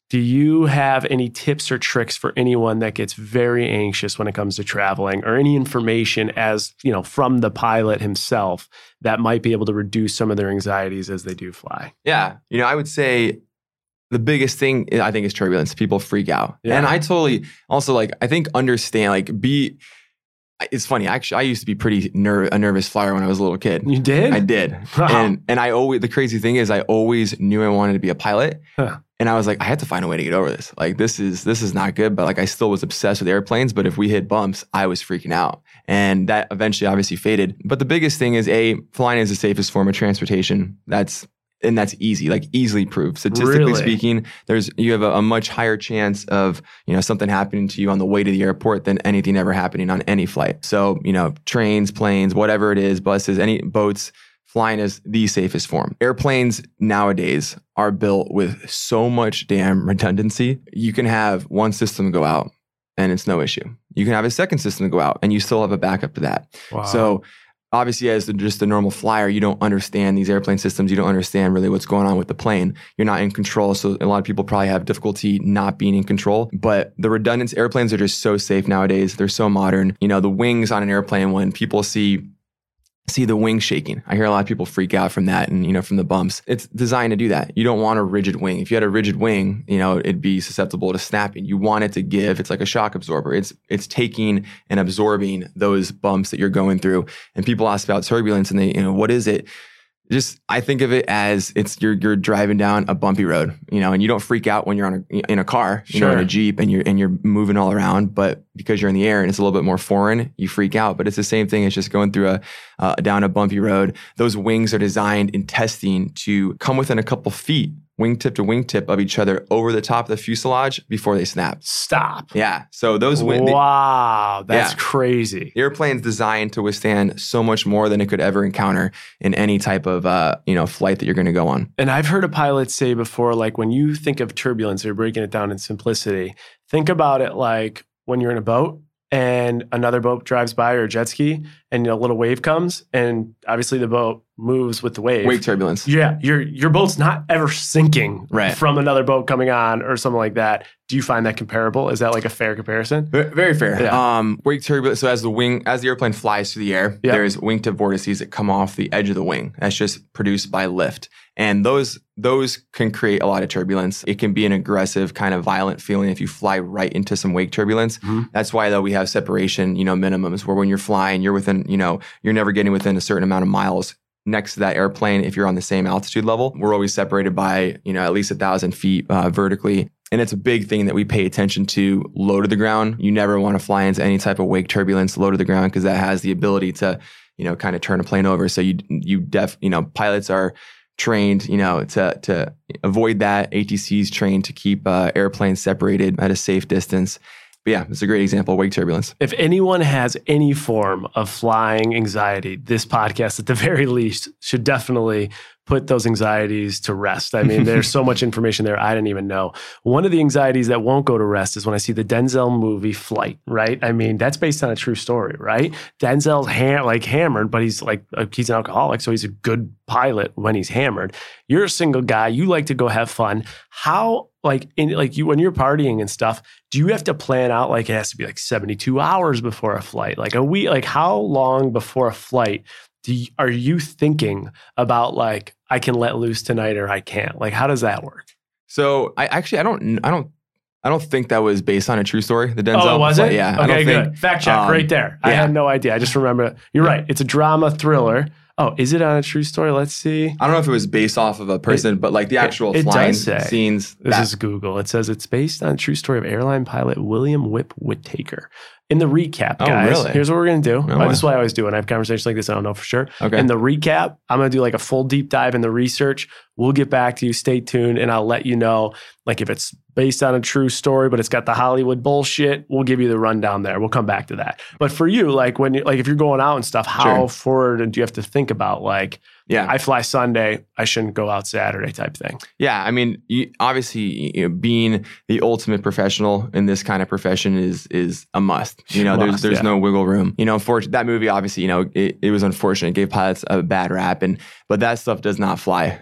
Do you have any tips or tricks for anyone that gets very anxious when it comes to traveling, or any information as, you know, from the pilot himself that might be able to reduce some of their anxieties as they do fly? Yeah. You know, I would say the biggest thing I think is turbulence. People freak out. Yeah. And I totally also like, I think understand, like be, it's funny. Actually, I used to be pretty ner- a nervous flyer when I was a little kid. You did? I did. Wow. And and I always, the crazy thing is I always knew I wanted to be a pilot. Huh. And I was like, I had to find a way to get over this. Like, this is this is not good. But like, I still was obsessed with airplanes. But if we hit bumps, I was freaking out. And that eventually obviously faded. But the biggest thing is, A, flying is the safest form of transportation. That's And that's easy, like easily proved. Statistically really? speaking, there's you have a, a much higher chance of, you know, something happening to you on the way to the airport than anything ever happening on any flight. So, you know, trains, planes, whatever it is, buses, any boats, flying is the safest form. Airplanes nowadays are built with so much damn redundancy. You can have one system go out and it's no issue. You can have a second system go out and you still have a backup to that. Wow. So obviously, as just a normal flyer, you don't understand these airplane systems. You don't understand really what's going on with the plane. You're not in control. So a lot of people probably have difficulty not being in control. But the redundant airplanes are just so safe nowadays. They're so modern. You know, the wings on an airplane, when people see see the wing shaking, I hear a lot of people freak out from that and, you know, from the bumps. It's designed to do that. You don't want a rigid wing. If you had a rigid wing, you know, it'd be susceptible to snapping. You want it to give. It's like a shock absorber. It's it's taking and absorbing those bumps that you're going through. And people ask about turbulence and they, you know, what is it? Just, I think of it as it's you're you're driving down a bumpy road, you know, and you don't freak out when you're on a in a car, you sure. know, in a Jeep, and you're and you're moving all around. But because you're in the air and it's a little bit more foreign, you freak out. But it's the same thing. It's just going through a uh, down a bumpy road. Those wings are designed in testing to come within a couple feet, wingtip to wingtip of each other over the top of the fuselage before they snap. Stop. Yeah. So those wing. Wow, that's yeah. crazy. The airplane's designed to withstand so much more than it could ever encounter in any type of uh, you know, flight that you're going to go on. And I've heard a pilot say before, like when you think of turbulence, or breaking it down in simplicity, think about it like when you're in a boat and another boat drives by, or a jet ski, and a little wave comes, and obviously the boat moves with the wave. Wake turbulence. Yeah, your your boat's not ever sinking right. from another boat coming on or something like that. Do you find that comparable? Is that like a fair comparison? Very fair. Yeah. Um, wake turbulence. So as the wing, as the airplane flies through the air, yep. there's wingtip vortices that come off the edge of the wing. That's just produced by lift, and those those can create a lot of turbulence. It can be an aggressive, kind of violent feeling if you fly right into some wake turbulence. Mm-hmm. That's why though we have separation, you know, minimums where when you're flying, you're within, you know, you're never getting within a certain amount of miles next to that airplane. If you're on the same altitude level, we're always separated by, you know, at least a thousand feet uh, vertically. And it's a big thing that we pay attention to low to the ground. You never want to fly into any type of wake turbulence low to the ground, because that has the ability to, you know, kind of turn a plane over. So you, you def, you know, pilots are trained, you know, to, to avoid that. A T C's trained to keep uh, airplanes separated at a safe distance. But yeah, it's a great example of wake turbulence. If anyone has any form of flying anxiety, this podcast at the very least should definitely put those anxieties to rest. I mean, there's so much information there I didn't even know. One of the anxieties that won't go to rest is when I see the Denzel movie Flight, right? I mean, that's based on a true story, right? Denzel's ha- like hammered, but he's like, uh, he's an alcoholic, so he's a good pilot when he's hammered. You're a single guy. You like to go have fun. How, like, in like you when you're partying and stuff, do you have to plan out, like it has to be like seventy-two hours before a flight? Like a week, like how long before a flight do you, are you thinking about, like, I can let loose tonight or I can't? Like, how does that work? So I actually, I don't, I don't, I don't think that was based on a true story. The Denzel. Oh, was it? Yeah. Okay, I don't good. think, Fact check um, right there. I yeah. had no idea. I just remember. You're right. It's a drama thriller. Oh, is it on a true story? Let's see. I don't know if it was based off of a person, it, but like the actual it, it flying does say, scenes. This that, is Google. It says it's based on a true story of airline pilot William Whip Whittaker. In the recap, guys, oh, really? Here's what we're going to do. No well, way. this is what I always do when I have conversations like this. I don't know for sure. Okay. In the recap, I'm going to do like a full deep dive in the research. We'll get back to you. Stay tuned, and I'll let you know, like, if it's based on a true story, but it's got the Hollywood bullshit, we'll give you the rundown there. We'll come back to that. But for you, like, when you, like if you're going out and stuff, how sure. forward do you have to think about, like, yeah, I fly Sunday, I shouldn't go out Saturday type thing? Yeah, I mean, you, obviously, you know, being the ultimate professional in this kind of profession is is a must. You know, Must, there's there's yeah. no wiggle room. You know, unfortunately, that movie, obviously, you know, it, it was unfortunate. It gave pilots a bad rap, and but that stuff does not fly. No pun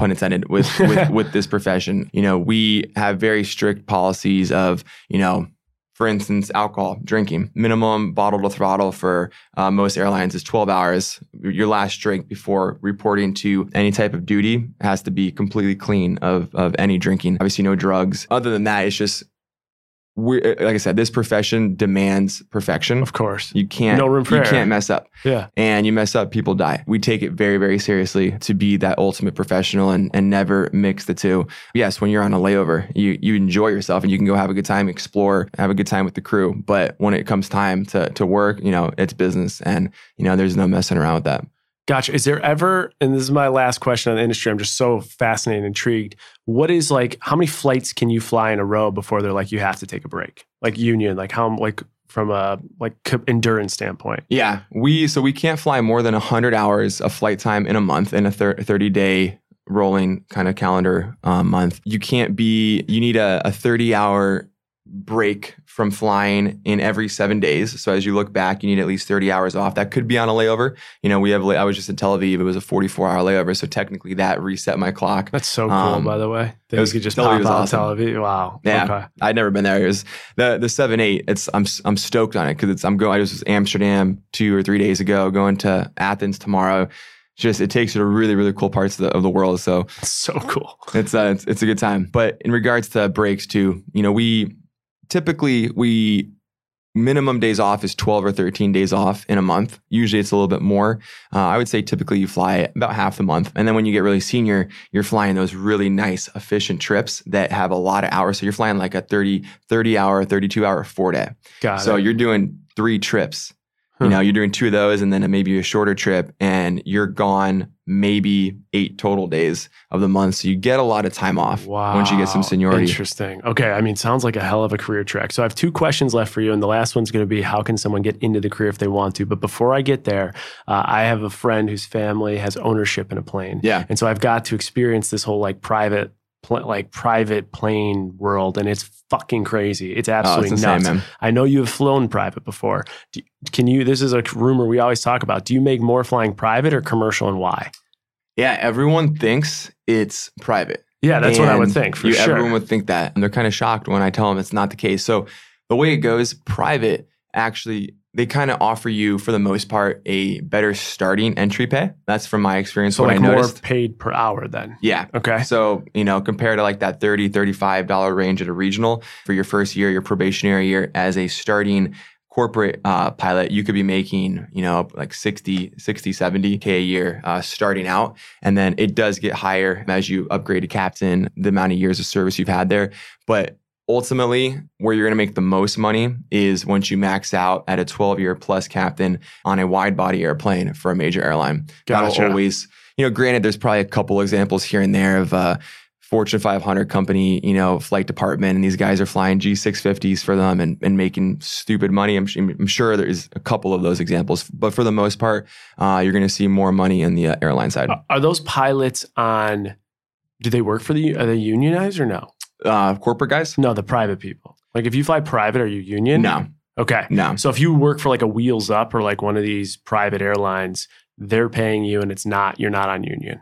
pun intended, with, with, with this profession. You know, we have very strict policies of, you know, for instance, alcohol drinking. Minimum bottle to throttle for uh, most airlines is twelve hours. Your last drink before reporting to any type of duty has to be completely clean of, of any drinking. Obviously, no drugs. Other than that, it's just, we're, like I said, this profession demands perfection. Of course. You can't, no room for you error. can't mess up. Yeah. And you mess up, people die. We take it very, very seriously to be that ultimate professional and, and never mix the two. Yes, when you're on a layover, you you enjoy yourself and you can go have a good time, explore, have a good time with the crew. But when it comes time to to work, you know, it's business, and you know, there's no messing around with that. Gotcha. Is there ever, and this is my last question on the industry, I'm just so fascinated and intrigued. What is like, how many flights can you fly in a row before they're like, you have to take a break? Like union, like how, like from a like endurance standpoint? Yeah. We, so we can't fly more than one hundred hours of flight time in a month in a thirty day rolling kind of calendar uh, month. You can't be, you need a, a thirty hour break from flying in every seven days. So as you look back, you need at least thirty hours off. That could be on a layover. You know, we have, I was just in Tel Aviv. It was a forty-four hour layover. So technically that reset my clock. That's so cool, um, by the way. That it was, you could just Tel Aviv pop was out awesome. Tel Aviv. Wow. Yeah. Okay. I'd never been there. It was the, the seven, eight, it's, I'm, I'm stoked on it because it's, I'm going, I just was Amsterdam two or three days ago, going to Athens tomorrow. Just, it takes you to really, really cool parts of the, of the world. So That's so cool. it's, uh, it's, it's a good time. But in regards to breaks too, you know, we, typically, we minimum days off is twelve or thirteen days off in a month. Usually it's a little bit more. Uh, I would say typically you fly about half the month. And then when you get really senior, you're flying those really nice, efficient trips that have a lot of hours. So you're flying like a thirty, thirty hour, thirty-two hour, four day. Got so it. you're doing three trips. Huh. You know, you're doing two of those and then maybe a shorter trip, and you're gone maybe eight total days of the month. So you get a lot of time off Wow. once you get some seniority. Interesting. Okay. I mean, sounds like a hell of a career track. So I have two questions left for you. And the last one's going to be, how can someone get into the career if they want to? But before I get there, uh, I have a friend whose family has ownership in a plane. Yeah. And so I've got to experience this whole like private pl- like private plane world, and it's fucking crazy. It's absolutely oh, it's insane, nuts. man. I know you have flown private before. Do, can you, this is a rumor we always talk about. Do you make more flying private or commercial, and why? Yeah, everyone thinks it's private. Yeah, that's what I would And think, for you, sure. Everyone would think that. And they're kind of shocked when I tell them it's not the case. So the way it goes, private, actually, they kind of offer you, for the most part, a better starting entry pay. That's from my experience. So what like I more noticed. paid per hour then? Yeah. Okay. So, you know, compared to like that thirty dollars, thirty-five dollars range at a regional for your first year, your probationary year as a starting corporate uh, pilot, you could be making, you know, like sixty, seventy K a year uh, starting out. And then it does get higher as you upgrade to captain, the amount of years of service you've had there. But ultimately, where you're going to make the most money is once you max out at a twelve year plus captain on a wide body airplane for a major airline. Gotcha. That'll always, you know, granted, there's probably a couple examples here and there of uh, Fortune five hundred company, you know, flight department, and these guys are flying G six fifties for them and, and making stupid money. I'm, I'm sure there's a couple of those examples, but for the most part, uh, you're going to see more money in the uh, airline side. Are those pilots on, do they work for the, are they unionized or no? Uh, corporate guys? No, the private people. Like if you fly private, are you union? No, Okay. no. So if you work for like a Wheels Up or like one of these private airlines, they're paying you and it's not, you're not on union.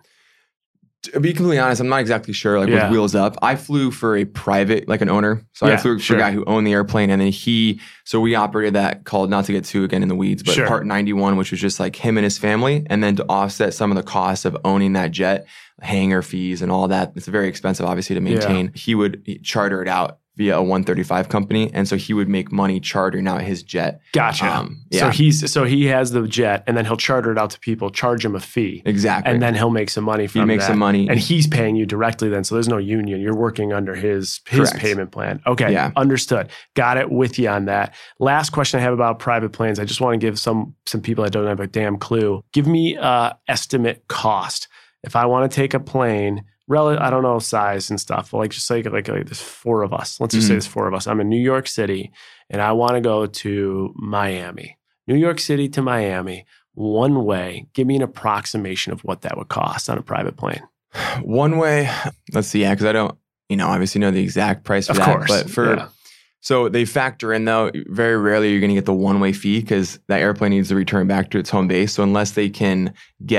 To be completely honest, I'm not exactly sure. Like Yeah. with Wheels Up, I flew for a private, like an owner. So Yeah, I flew for sure. a guy who owned the airplane, and then he. So we operated that called, not to get too again in the weeds, but Sure. Part ninety-one, which was just like him and his family, and then to offset some of the costs of owning that jet, hangar fees and all that. It's very expensive, obviously, to maintain. He would charter it out via a one thirty-five company, and so he would make money chartering out his jet. Gotcha. Um, So yeah. he's, so he has the jet and then he'll charter it out to people, charge him a fee. Exactly. And then he'll make some money from makes that. some money. And he's paying you directly then. So there's no union. You're working under his his Correct. payment plan. Okay. Yeah. Understood. Got it with you on that. Last question I have about private planes. I just want to give some some people that don't have a damn clue. Give me uh estimate cost. If I want to take a plane, rel- I don't know size and stuff, but like just like, like, like there's four of us. Let's just say Mhm. there's four of us. I'm in New York City and I want to go to Miami. New York City to Miami, one way. Give me an approximation of what that would cost on a private plane. One way, let's see, yeah, because I don't, you know, obviously know the exact price for Of that. course, But for, yeah. so they factor in though, very rarely you're going to get the one way fee because that airplane needs to return back to its home base. So unless they can get,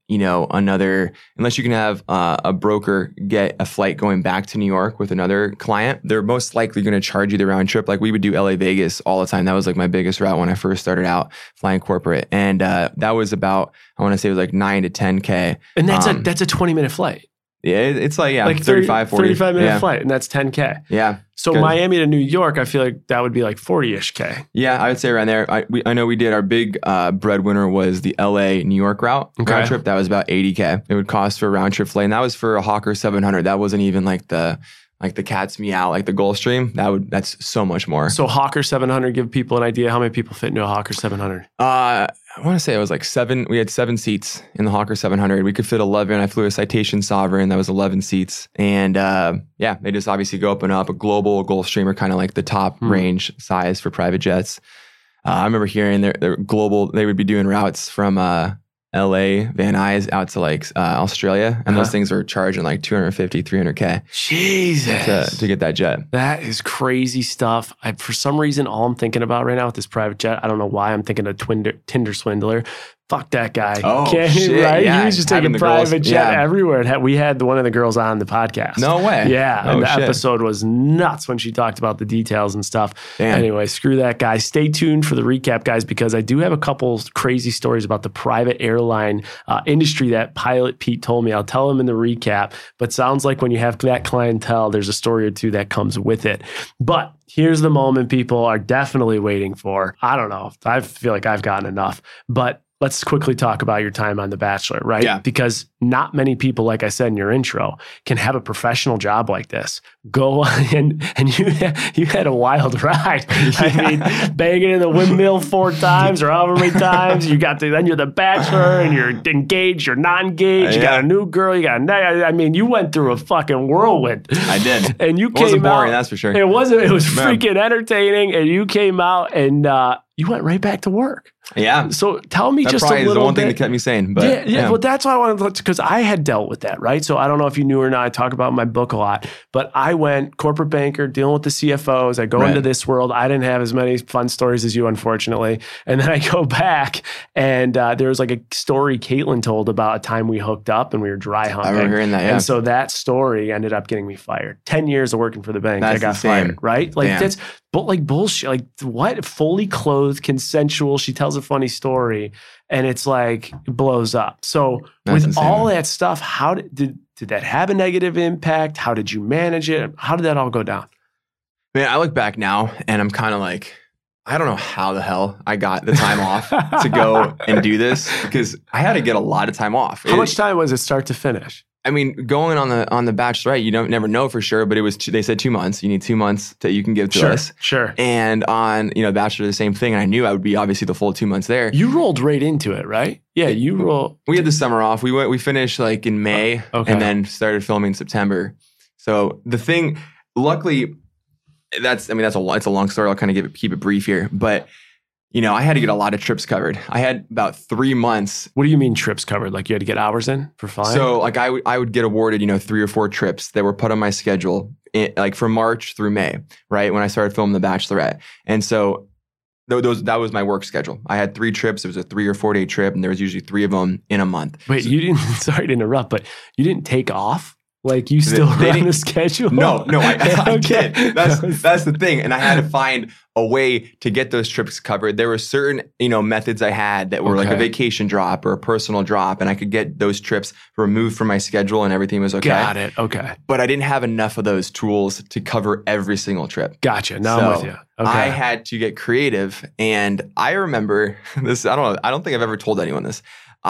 you know, another, unless you can have uh, a broker get a flight going back to New York with another client, they're most likely going to charge you the round trip. Like we would do L A Vegas all the time. That was like my biggest route when I first started out flying corporate. And uh, that was about, I want to say it was like nine to ten K. And that's um, a that's a twenty minute flight. Yeah, it's like, yeah, like thirty-five, forty. thirty-five minute yeah. flight, and that's ten K. Yeah. So good. Miami to New York, I feel like that would be like forty-ish K. Yeah, I would say around there. I, we, I know we did our big uh, breadwinner was the L A New York route Okay. round trip. That was about eighty K. It would cost for a round trip flight, and that was for a Hawker seven hundred. That wasn't even like the like the cat's meow, like the Gulfstream. That would that's so much more. So Hawker seven hundred, give people an idea how many people fit into a Hawker seven hundred. Uh, I want to say it was like seven. We had seven seats in the Hawker seven hundred. We could fit eleven. I flew a Citation Sovereign. That was eleven seats. And uh, yeah, they just obviously go up and up. A Global, Gulfstream are kind of like the top Hmm. range size for private jets. Uh, I remember hearing their, their Global, they would be doing routes from uh, L A, Van Nuys out to like uh, Australia. And those Uh-huh. things were charging like two fifty, three hundred K Jesus. to, to get that jet. That is crazy stuff. I, for some reason, all I'm thinking about right now with this private jet, I don't know why I'm thinking of Twinder, Tinder swindler. Fuck that guy. Oh, Can't he, shit, right? yeah. He was just Having taking the girls- private jet yeah. everywhere. And had, we had one of the girls on the podcast. No way. Yeah. Oh, and the shit. episode was nuts when she talked about the details and stuff. Damn. Anyway, screw that guy. Stay tuned for the recap, guys, because I do have a couple crazy stories about the private airline uh, industry that Pilot Pete told me. I'll tell him in the recap, but sounds like when you have that clientele, there's a story or two that comes with it. But here's the moment people are definitely waiting for. I don't know. I feel like I've gotten enough, but let's quickly talk about your time on The Bachelor, right? Yeah. Because not many people, like I said in your intro, can have a professional job like this. Go on and and you you had a wild ride. I mean, banging in the windmill four times or however many times. You got to, then you're The Bachelor and you're engaged, you're not engaged. You got Yeah. a new girl. You got a, I mean, you went through a fucking whirlbound. I did. And you It wasn't came boring, out. that's for sure. It wasn't. It was Man. freaking entertaining. And you came out and uh, you went right back to work. Yeah. So tell me That just probably a is little the one bit. thing that kept me sane. But yeah, yeah, well, that's why I wanted to, because I had dealt with that, right? So I don't know if you knew or not. I talk about my book a lot, but I went corporate banker, dealing with the C F Os. I go Right. into this world. I didn't have as many fun stories as you, unfortunately. And then I go back, and uh, there was like a story Caitlin told about a time we hooked up and we were dry humping. I remember hearing that, yeah. And so that story ended up getting me fired. Ten years of working for the bank, I That's got insane. fired, right? Like Damn. that's, but like bullshit. Like what? Fully clothed, consensual. She tells a funny story. And it's like it blows up. So That's with insane, all man. that stuff, how did, did did that have a negative impact? How did you manage it? How did that all go down? Man, I look back now and I'm kind of like, I don't know how the hell I got the time off to go and do this because I had to get a lot of time off. How It- much time was it start to finish? I mean, going on the on the Bachelorette, you don't never know for sure, but it was two, they said two months. You need two months that you can give to Sure, us. sure. And on you know Bachelor, the same thing. And I knew I would be obviously the full two months there. You rolled right into it, right? Yeah, you roll. We had the summer off. We went. We finished like in May, Okay. and then started filming in September. So the thing, luckily, that's I mean that's a it's a long story. I'll kind of give it, keep it brief here, but you know I had to get a lot of trips covered. I had about three months. What do you mean trips covered? Like you had to get hours in for flying? So like I would I would get awarded you know three or four trips that were put on my schedule in, like from March through May, right when I started filming The Bachelorette, and so. Those, that was my work schedule. I had three trips. It was a three or four day trip, and there was usually three of them in a month. Wait, So- you didn't, sorry to interrupt, but you didn't take off? Like you still They run didn't- the schedule? No, no, I, I Okay. did. That's that's the thing, and I had to find a way to get those trips covered. There were certain, you know, methods I had that were like a Okay. vacation drop or a personal drop, and I could get those trips removed from my schedule, and everything was okay. Got it. Okay. But I didn't have enough of those tools to cover every single trip. Gotcha. Now So, I'm with you. Okay. I had to get creative, and I remember this. I don't know. I don't think I've ever told anyone this.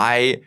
I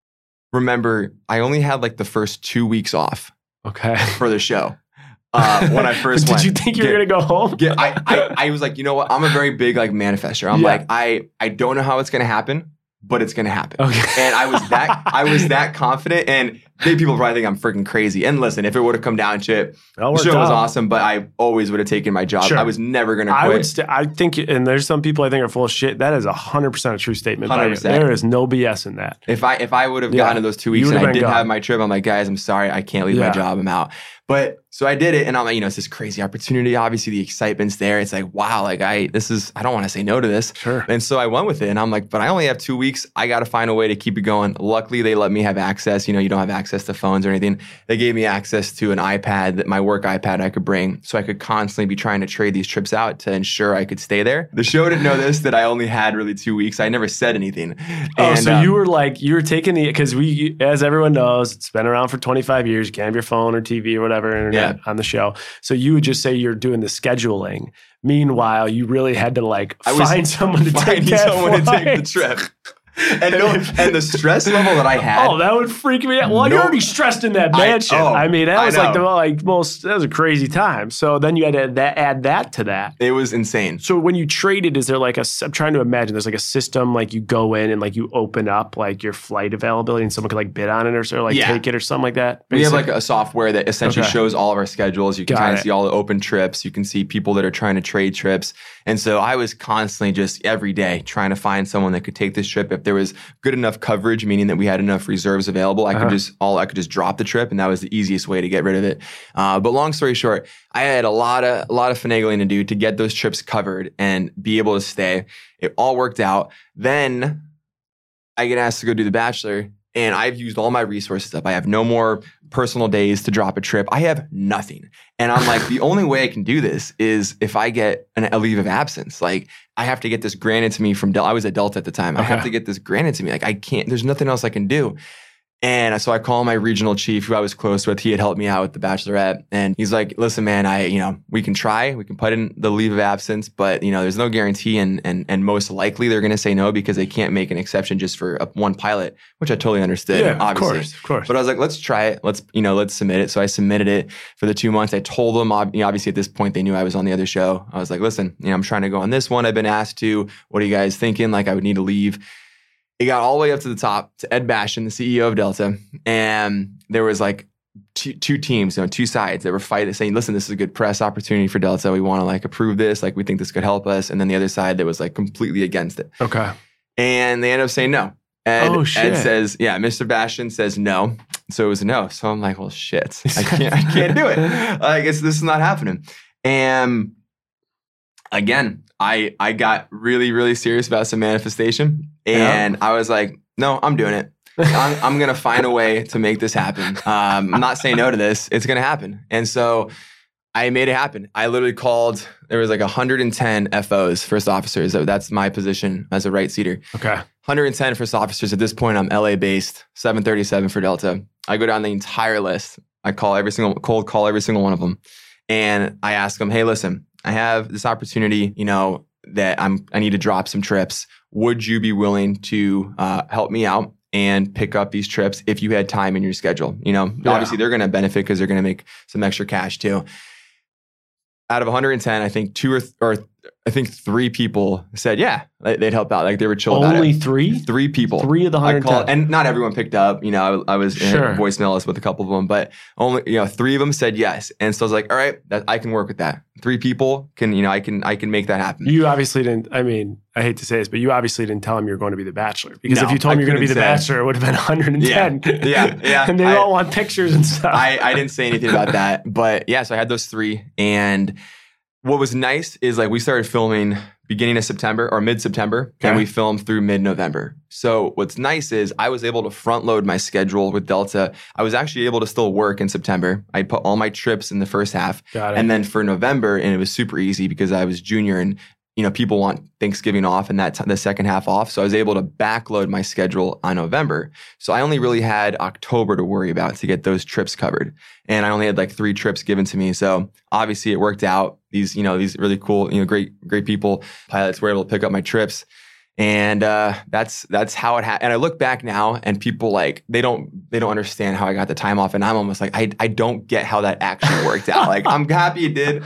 remember I only had like the first two weeks off okay. for the show. Uh, when I first Did went. you think you were Get- going to go home? Yeah, I, I, I was like, you know what? I'm a very big like manifester. I'm Yeah. like, I, I don't know how it's gonna happen, but it's gonna happen. Okay. And I was that, I was that confident. And they people probably think I'm freaking crazy. And listen, if it would have come down to it, That the show worked was out. awesome, but I always would have taken my job. Sure. I was never going to quit. I would. St- I think, and there's some people I think are full of shit. That is a hundred percent a true statement. by you. one hundred percent. There is no B S in that. If I if I would have Yeah. gotten to those two You weeks and would've I been didn't gone. have my trip, I'm like, guys, I'm sorry, I can't leave Yeah. my job. I'm out. But so I did it, and I'm like, you know, it's this crazy opportunity. Obviously, the excitement's there. It's like, wow, like I, this is, I don't want to say no to this. Sure. And so I went with it, and I'm like, but I only have two weeks. I got to find a way to keep it going. Luckily, they let me have access. You know, you don't have access to phones or anything. They gave me access to an iPad, that my work iPad I could bring, so I could constantly be trying to trade these trips out to ensure I could stay there. The show didn't know this, that I only had really two weeks. I never said anything. Oh, And, so um, you were like, you were taking the, because we, as everyone knows, it's been around for twenty-five years. You can't have your phone or T V or whatever, internet Yeah. on the show. So you would just say you're doing the scheduling. Meanwhile, you really had to like I was find someone to take finding that someone to take the flight. trip. And, no, and the stress level that I had. Oh, that would freak me out. Well, you're No- already stressed in that I- mansion. I, oh, mean, that I was like the know. like most. That was a crazy time. So then you had to add that, add that to that. It was insane. So when you traded, is there like a? I'm trying to imagine. There's like a system, like you go in and like you open up like your flight availability, and someone could like bid on it or, so, or like Yeah. take it or something like that. We have Basic- like a software that essentially Okay. shows all of our schedules. You can Got kind of it. see all the open trips. You can see people that are trying to trade trips. And so I was constantly just every day trying to find someone that could take this trip. If there was good enough coverage, meaning that we had enough reserves available, I Uh-huh. could just all I could just drop the trip, and that was the easiest way to get rid of it. Uh, but long story short, I had a lot of a lot of finagling to do to get those trips covered and be able to stay. It all worked out. Then I get asked to go do The Bachelor, and I've used all my resources up. I have no more personal days to drop a trip. I have nothing. And I'm like, the only way I can do this is if I get an, a leave of absence. Like, I have to get this granted to me from Delta. I was at Delta at the time. I have Okay. to get this granted to me. Like, I can't, there's nothing else I can do. And so I call my regional chief, who I was close with. He had helped me out with The Bachelorette. And he's like, listen, man, I, you know, we can try, we can put in the leave of absence, but, you know, there's no guarantee. And, and, and most likely they're going to say no because they can't make an exception just for a, one pilot, which I totally understood. yeah, obviously. of course, of course. But I was like, let's try it. Let's, you know, let's submit it. So I submitted it for the two months. I told them, ob- you know, obviously at this point, they knew I was on the other show. I was like, listen, you know, I'm trying to go on this one. I've been asked to. What are you guys thinking? Like, I would need to leave. It got all the way up to the top to Ed Bastian, the C E O of Delta. And there was like two, two teams, you know, two sides that were fighting, saying, listen, this is a good press opportunity for Delta. We want to like approve this. Like, we think this could help us. And then the other side that was like completely against it. okay. And they ended up saying no. Ed, Oh, shit. Ed says, yeah, Mister Bastian says no. So it was a no. So I'm like, well, shit, I can't, I can't do it. I guess this is not happening. And again, I, I got really, really serious about some manifestation. And I was like, no, I'm doing it. I'm, I'm going to find a way to make this happen. Um, I'm not saying no to this. It's going to happen. And so I made it happen. I literally called, there was like one hundred ten F Os, first officers. That's my position as a right seater. Okay. one hundred ten first officers. At this point, I'm L A based, seven thirty-seven for Delta. I go down the entire list. I call every single, cold call every single one of them. And I ask them, hey, listen, I have this opportunity, you know, that I'm, I need to drop some trips. Would you be willing to uh, help me out and pick up these trips if you had time in your schedule? You know, Yeah. obviously they're going to benefit because they're going to make some extra cash too. Out of one hundred ten, I think two or, th- or I think three people said, yeah, they'd help out. Like, they were chill about it. Only three? Three people. Three of the I one hundred ten. called, and not everyone picked up. You know, I, I was in Sure. a voicemail list with a couple of them, but only, you know, three of them said yes. And so I was like, all right, that, I can work with that. Three people can, you know, I can, I can make that happen. You obviously didn't, I mean, I hate to say this, but you obviously didn't tell him you were going to be the Bachelor. Because No, if you told him I you're going to be the couldn't say. Bachelor, it would have been one hundred ten. Yeah, yeah, yeah. And they I- all want pictures and stuff. I, I didn't say anything about that, but yeah, so I had those three. And what was nice is like we started filming beginning of September or mid-September, Okay. and we filmed through mid-November. So what's nice is I was able to front load my schedule with Delta. I was actually able to still work in September. I put all my trips in the first half. Got it. And then for November, and it was super easy because I was junior and, you know, people want Thanksgiving off and that t- the second half off. So I was able to backload my schedule on November. So I only really had October to worry about to get those trips covered. And I only had like three trips given to me. So obviously it worked out. These, you know, these really cool, you know, great, great people, pilots were able to pick up my trips. And uh, that's that's how it happened. And I look back now, and people like they don't they don't understand how I got the time off, and I'm almost like I I don't get how that actually worked out. Like, I'm happy it did.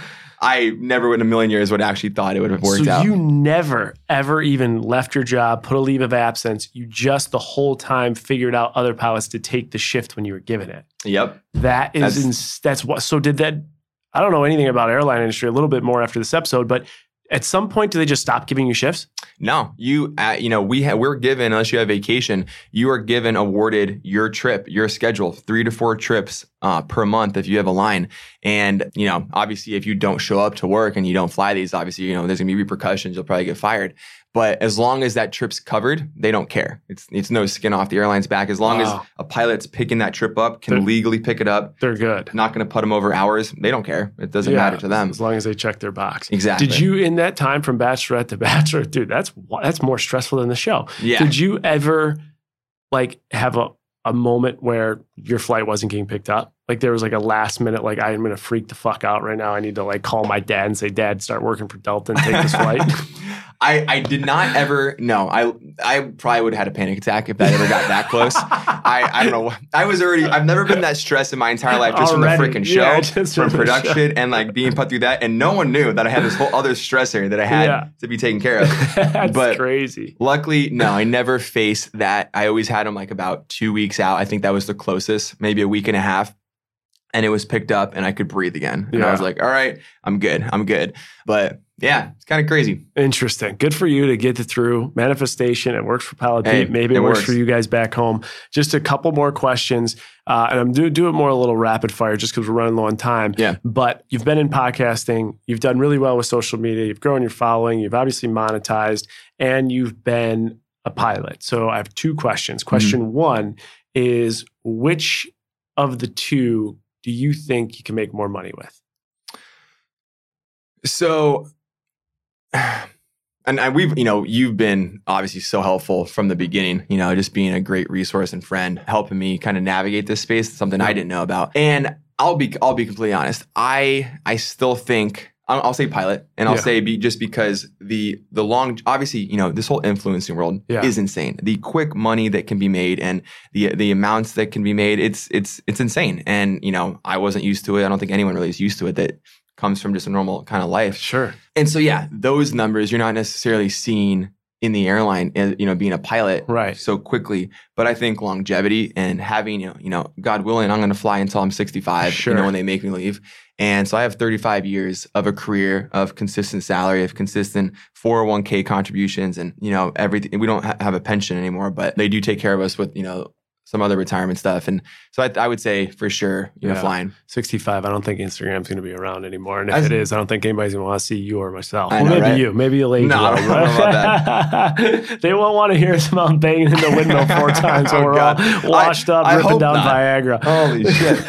I never in a million years would have actually thought it would have worked so out. So you never, ever even left your job, put a leave of absence. You just the whole time figured out other pilots to take the shift when you were given it. Yep. That is, that's, ins- that's what, so did that, I don't know anything about airline industry, a little bit more after this episode, but at some point, do they just stop giving you shifts? No, you, uh, you know, we ha- we're given, unless you have vacation, you are given awarded your trip, your schedule, three to four trips uh, per month if you have a line. And, you know, obviously if you don't show up to work and you don't fly these, obviously, you know, there's gonna be repercussions. You'll probably get fired. But as long as that trip's covered, they don't care. It's it's no skin off the airline's back. As long wow. as a pilot's picking that trip up, can they're, legally pick it up. They're good. Not going to put them over hours. They don't care. It doesn't yeah, matter to them. As long as they check their box. Exactly. Did you, in that time from Bachelorette to Bachelor, dude, that's that's more stressful than the show. Yeah. Did you ever like have a, a moment where your flight wasn't getting picked up? Like there was like a last minute, like I'm going to freak the fuck out right now. I need to like call my dad and say, Dad, start working for Delta and take this flight. I, I did not ever, no, I I probably would have had a panic attack if that ever got that close. I, I don't know. I was already, I've never been that stressed in my entire life just already, from the freaking show, yeah, just from production show. And like being put through that. And no one knew that I had this whole other stressor that I had yeah. to be taken care of. That's but crazy. Luckily, no, I never faced that. I always had them like about two weeks out. I think that was the closest, maybe a week and a half. And it was picked up and I could breathe again. And yeah. I was like, all right, I'm good. I'm good. But yeah, it's kind of crazy. Interesting. Good for you to get it through. Manifestation. It works for Pilot hey, Pete. Maybe it, it works. works for you guys back home. Just a couple more questions. Uh, and I'm do, do it more a little rapid fire just because we're running low on time. Yeah. But you've been in podcasting. You've done really well with social media. You've grown your following. You've obviously monetized. And you've been a pilot. So I have two questions. Question mm-hmm. one is, which of the two do you think you can make more money with? So, and I, we've, you know, you've been obviously so helpful from the beginning, you know, just being a great resource and friend, helping me kind of navigate this space, something I didn't know about. And I'll be, I'll be completely honest. I, I still think, I'll, I'll say pilot, and I'll yeah. say be, just because the, the long, obviously, you know, this whole influencing world yeah. is insane. The quick money that can be made and the, the amounts that can be made, it's, it's, it's insane. And, you know, I wasn't used to it. I don't think anyone really is used to it that comes from just a normal kind of life. Sure. And so, yeah, those numbers you're not necessarily seeing in the airline, you know, being a pilot right. so quickly. But I think longevity and having, you know, you know God willing, I'm going to fly until I'm sixty-five, sure. you know, when they make me leave. And so I have thirty-five years of a career of consistent salary, of consistent four oh one k contributions, and, you know, everything. We don't ha- have a pension anymore, but they do take care of us with, you know, some other retirement stuff. And so I, I would say for sure, you know, yeah. flying. sixty-five, I don't think Instagram's going to be around anymore. And if As, it is, I don't think anybody's going to want to see you or myself. I Well, know, maybe right? you. Maybe you'll age No, well, I don't right? know about that. They won't want to hear us about banging in the windmill four times when oh, we're God. all washed I, up, I ripping down not. Viagra. Holy shit.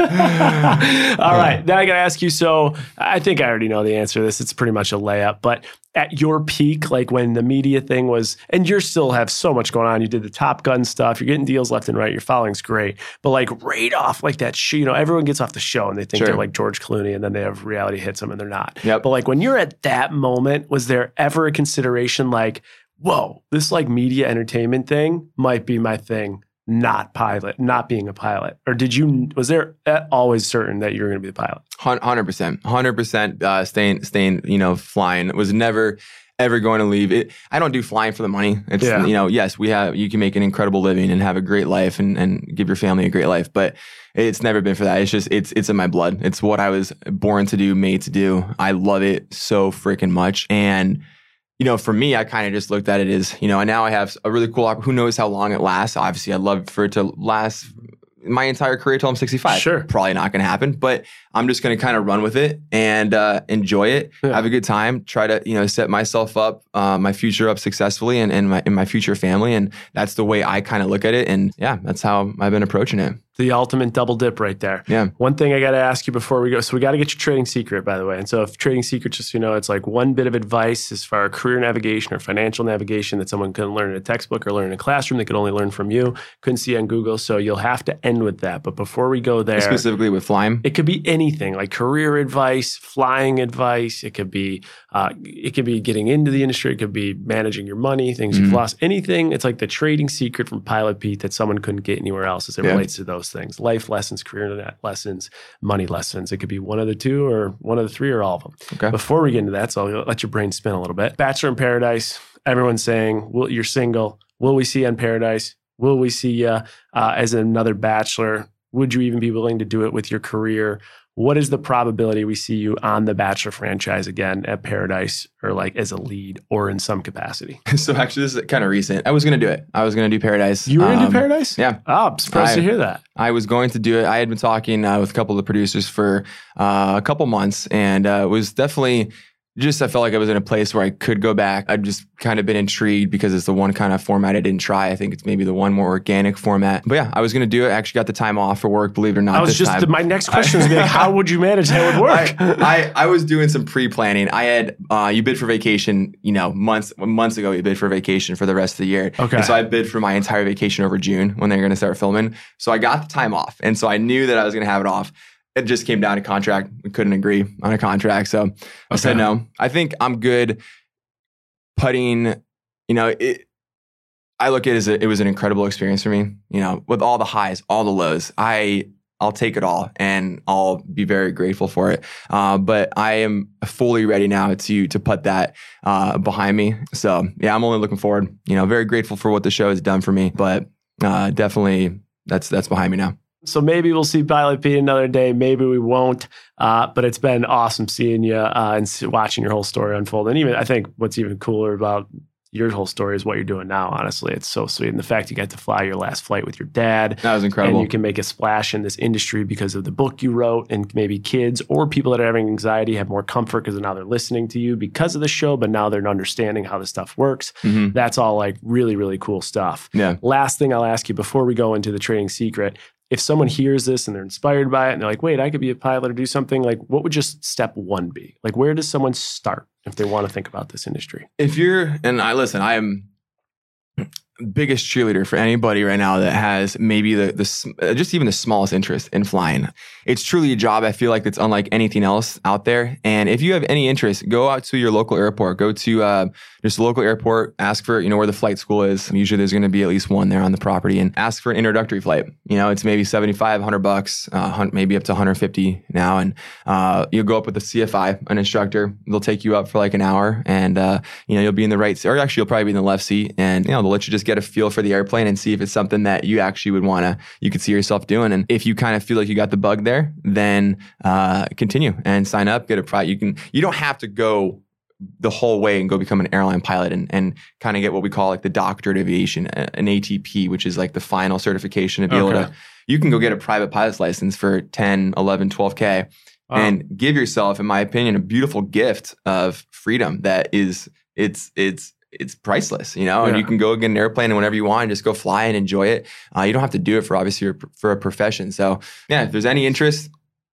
All right. Now I got to ask you, so I think I already know the answer to this. It's pretty much a layup. But at your peak, like when the media thing was, and you still have so much going on. You did the Top Gun stuff. You're getting deals left and right. Your following's great. But like right off, like that show, you know, everyone gets off the show and they think sure. they're like George Clooney, and then they have reality hits them and they're not. Yep. But like when you're at that moment, was there ever a consideration like, whoa, this like media entertainment thing might be my thing, not pilot, not being a pilot? Or did you, was there always certain that you were going to be the pilot? one hundred percent. one hundred percent uh, staying, staying, you know, flying. It was never, ever going to leave it. I don't do flying for the money. It's, yeah. you know, yes, we have, you can make an incredible living and have a great life and, and give your family a great life, but it's never been for that. It's just, it's, it's in my blood. It's what I was born to do, made to do. I love it so freaking much. And, you know, for me, I kind of just looked at it as, you know, and now I have a really cool, who knows how long it lasts. Obviously, I'd love for it to last my entire career till I'm sixty-five. Sure. Probably not going to happen, but I'm just going to kind of run with it and uh, enjoy it, yeah. have a good time, try to, you know, set myself up, uh, my future up successfully and, and my, and my future family. And that's the way I kind of look at it. And yeah, that's how I've been approaching it. The ultimate double dip right there. Yeah. One thing I got to ask you before we go. So we got to get your trading secret, by the way. And so if trading secret, just so you know, it's like one bit of advice as far as career navigation or financial navigation that someone couldn't learn in a textbook or learn in a classroom. They could only learn from you. Couldn't see on Google. So you'll have to end with that. But before we go there. Specifically with flying? It could be anything like career advice, flying advice. It could be Uh, it could be getting into the industry. It could be managing your money, things mm-hmm. you've lost, anything. It's like the trading secret from Pilot Pete that someone couldn't get anywhere else as it yeah. relates to those things. Life lessons, career lessons, money lessons. It could be one of the two or one of the three or all of them. Okay. Before we get into that, so I'll let your brain spin a little bit. Bachelor in Paradise, everyone's saying, well, you're single. Will we see you on Paradise? Will we see you uh, as another bachelor? Would you even be willing to do it with your career? What is the probability we see you on the Bachelor franchise again at Paradise or like as a lead or in some capacity? So actually, this is kind of recent. I was going to do it. I was going to do Paradise. You were going to um, do Paradise? Yeah. Oh, I'm surprised I, to hear that. I was going to do it. I had been talking uh, with a couple of the producers for uh, a couple months, and uh, it was definitely just, I felt like I was in a place where I could go back. I've just kind of been intrigued because it's the one kind of format I didn't try. I think it's maybe the one more organic format. But yeah, I was going to do it. I actually got the time off for work, believe it or not. I was this just, time. my next question was like, how would you manage how it would work? I, I, I was doing some pre-planning. I had, uh, you bid for vacation, you know, months months ago, you bid for vacation for the rest of the year. Okay. And so I bid for my entire vacation over June when they were going to start filming. So I got the time off. And so I knew that I was going to have it off. It just came down to contract. We couldn't agree on a contract. So okay. I said no. I think I'm good putting, you know, it, I look at it as a, it was an incredible experience for me, you know, with all the highs, all the lows. I, I'll take it all and I'll be very grateful for it. Uh, but I am fully ready now to to put that uh, behind me. So yeah, I'm only looking forward, you know, very grateful for what the show has done for me, but uh, definitely that's that's behind me now. So maybe we'll see Pilot Pete another day. Maybe we won't. Uh, but it's been awesome seeing you uh, and watching your whole story unfold. And even I think what's even cooler about your whole story is what you're doing now. Honestly, it's so sweet. And the fact you got to fly your last flight with your dad. That was incredible. And you can make a splash in this industry because of the book you wrote, and maybe kids or people that are having anxiety have more comfort because now they're listening to you because of the show, but now they're understanding how this stuff works. Mm-hmm. That's all like really, really cool stuff. Yeah. Last thing I'll ask you before we go into the trading secret, if someone hears this and they're inspired by it and they're like, wait, I could be a pilot or do something, like what would just step one be? Like where does someone start if they want to think about this industry? If you're, and I listen, I am biggest cheerleader for anybody right now that has maybe the, the just even the smallest interest in flying. It's truly a job I feel like that's unlike anything else out there. And if you have any interest, go out to your local airport, go to uh, just a local airport, ask for, you know, where the flight school is. Usually there's going to be at least one there on the property, and ask for an introductory flight. You know, it's maybe seventy-five, one hundred bucks, uh, maybe up to one hundred fifty now. And uh, you'll go up with a C F I, an instructor. They'll take you up for like an hour, and uh, you know, you'll be in the right seat, or actually you'll probably be in the left seat, and you know, they'll let you just get a feel for the airplane and see if it's something that you actually would want to, you could see yourself doing. And if you kind of feel like you got the bug there, then uh, continue and sign up, get a prize. You can, you don't have to go the whole way and go become an airline pilot and, and kind of get what we call like the doctorate of aviation, an A T P, which is like the final certification to be okay. able to, you can go get a private pilot's license for ten, eleven, twelve K wow. and give yourself, in my opinion, a beautiful gift of freedom that is, it's, it's, it's priceless, you know, yeah. and you can go get an airplane and whenever you want and just go fly and enjoy it. Uh, you don't have to do it for obviously your, for a profession. So yeah, if there's any interest,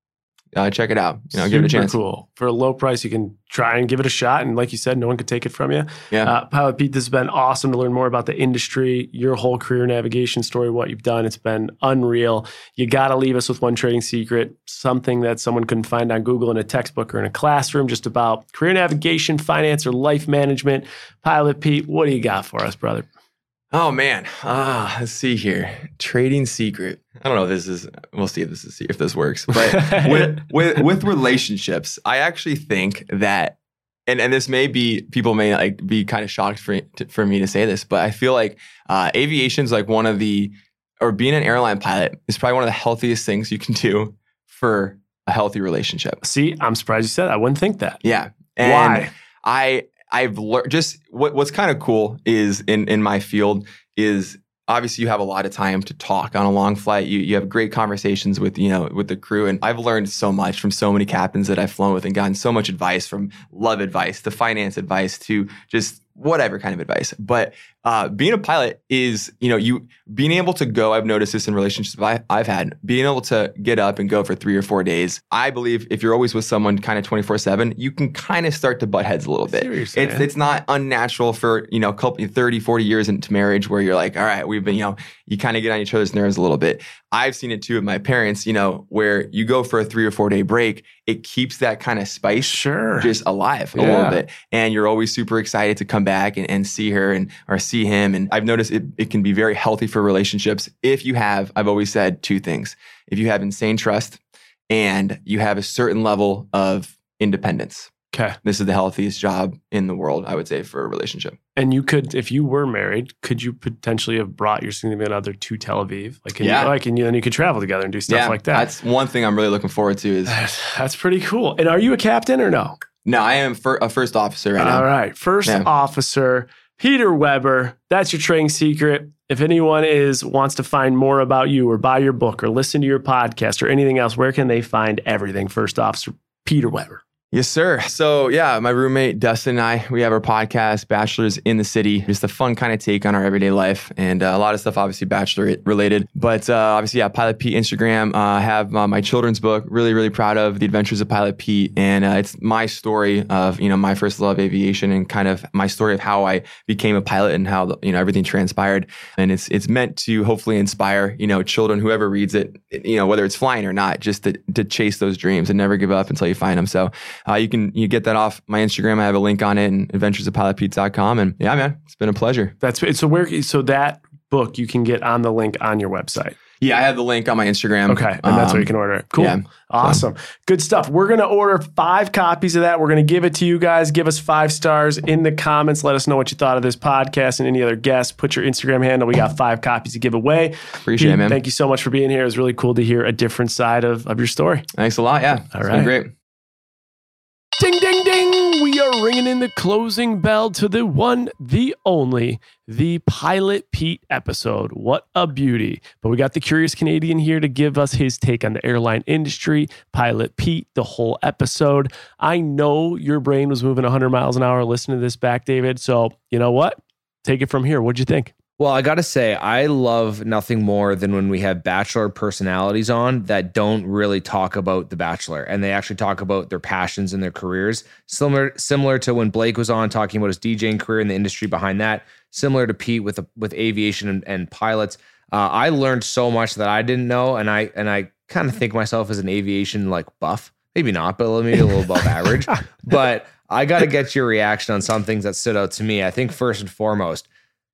Uh, check it out. You know, Super give it a chance. Cool. For a low price, you can try and give it a shot. And like you said, no one could take it from you. Yeah. Uh, Pilot Pete, this has been awesome to learn more about the industry, your whole career navigation story, what you've done. It's been unreal. You got to leave us with one trading secret, something that someone couldn't find on Google in a textbook or in a classroom, just about career navigation, finance, or life management. Pilot Pete, what do you got for us, brother? Oh man, ah, let's see here. Trading secret. I don't know if this is. We'll see if this is if this works. But with with with relationships, I actually think that, and and this may be people may like be kind of shocked for for me to say this, but I feel like uh, aviation's like one of the, or being an airline pilot is probably one of the healthiest things you can do for a healthy relationship. See, I'm surprised you said that. I wouldn't think that. Yeah. And why? I. I've learned just what, what's kind of cool is in, in my field is obviously you have a lot of time to talk on a long flight. You you have great conversations with, you know, with the crew. And I've learned so much from so many captains that I've flown with and gotten so much advice, from love advice to finance advice to just whatever kind of advice. But uh, being a pilot is, you know, you being able to go, I've noticed this in relationships I, I've had, being able to get up and go for three or four days. I believe if you're always with someone kind of twenty-four seven, you can kind of start to butt heads a little bit. Seriously, it's man. It's not unnatural for, you know, a couple, thirty, forty years into marriage where you're like, all right, we've been, you know, you kind of get on each other's nerves a little bit. I've seen it too with my parents, you know, where you go for a three or four day break, it keeps that kind of spice sure. just alive a Yeah. little bit. And you're always super excited to come back and, and see her and or see him. And I've noticed it, it can be very healthy for relationships if you have, I've always said two things. If you have insane trust and you have a certain level of independence. Okay. This is the healthiest job in the world, I would say, for a relationship. And you could, if you were married, could you potentially have brought your significant other to Tel Aviv? Like, and Yeah. you, like, and you, then you could travel together and do stuff yeah, like that. That's one thing I'm really looking forward to is... That's pretty cool. And are you a captain or no? No, I am fir- a first officer right now. All right. First Yeah. officer, Peter Weber. That's your training secret. If anyone is wants to find more about you or buy your book or listen to your podcast or anything else, where can they find everything? First officer, Peter Weber. Yes, sir. So yeah, my roommate Dustin and I, we have our podcast, Bachelors in the City. Just a fun kind of take on our everyday life and uh, a lot of stuff, obviously Bachelor related. But uh, obviously, yeah, Pilot Pete Instagram. Uh, I have uh, my children's book, really, really proud of, The Adventures of Pilot Pete. And uh, it's my story of, you know, my first love, aviation, and kind of my story of how I became a pilot and how, you know, everything transpired. And it's it's meant to hopefully inspire, you know, children, whoever reads it, you know, whether it's flying or not, just to, to chase those dreams and never give up until you find them. So Uh, you can you get that off my Instagram. I have a link on it, and adventures of pilot pete dot com. And yeah, man, it's been a pleasure. That's so where so that book you can get on the link on your website. Yeah, I have the link on my Instagram. Okay, and that's um, where you can order it. Cool. Yeah, awesome. So. Good stuff. We're going to order five copies of that. We're going to give it to you guys. Give us five stars in the comments. Let us know what you thought of this podcast and any other guests. Put your Instagram handle. We got five copies to give away. Appreciate Pete, it, man. Thank you so much for being here. It was really cool to hear a different side of, of your story. Thanks a lot. Yeah, All it's right. been great. Ding, ding, ding. We are ringing in the closing bell to the one, the only, the Pilot Pete episode. What a beauty. But we got the Curious Canadian here to give us his take on the airline industry, Pilot Pete, the whole episode. I know your brain was moving one hundred miles an hour listening to this back, David. So you know what? Take it from here. What'd you think? Well, I got to say, I love nothing more than when we have Bachelor personalities on that don't really talk about The Bachelor, and they actually talk about their passions and their careers. Similar similar to when Blake was on talking about his DJing career and the industry behind that. Similar to Pete with with aviation and, and pilots. Uh, I learned so much that I didn't know, and I and I kind of think myself as an aviation like buff. Maybe not, but maybe a little above average. But I got to get your reaction on some things that stood out to me. I think first and foremost,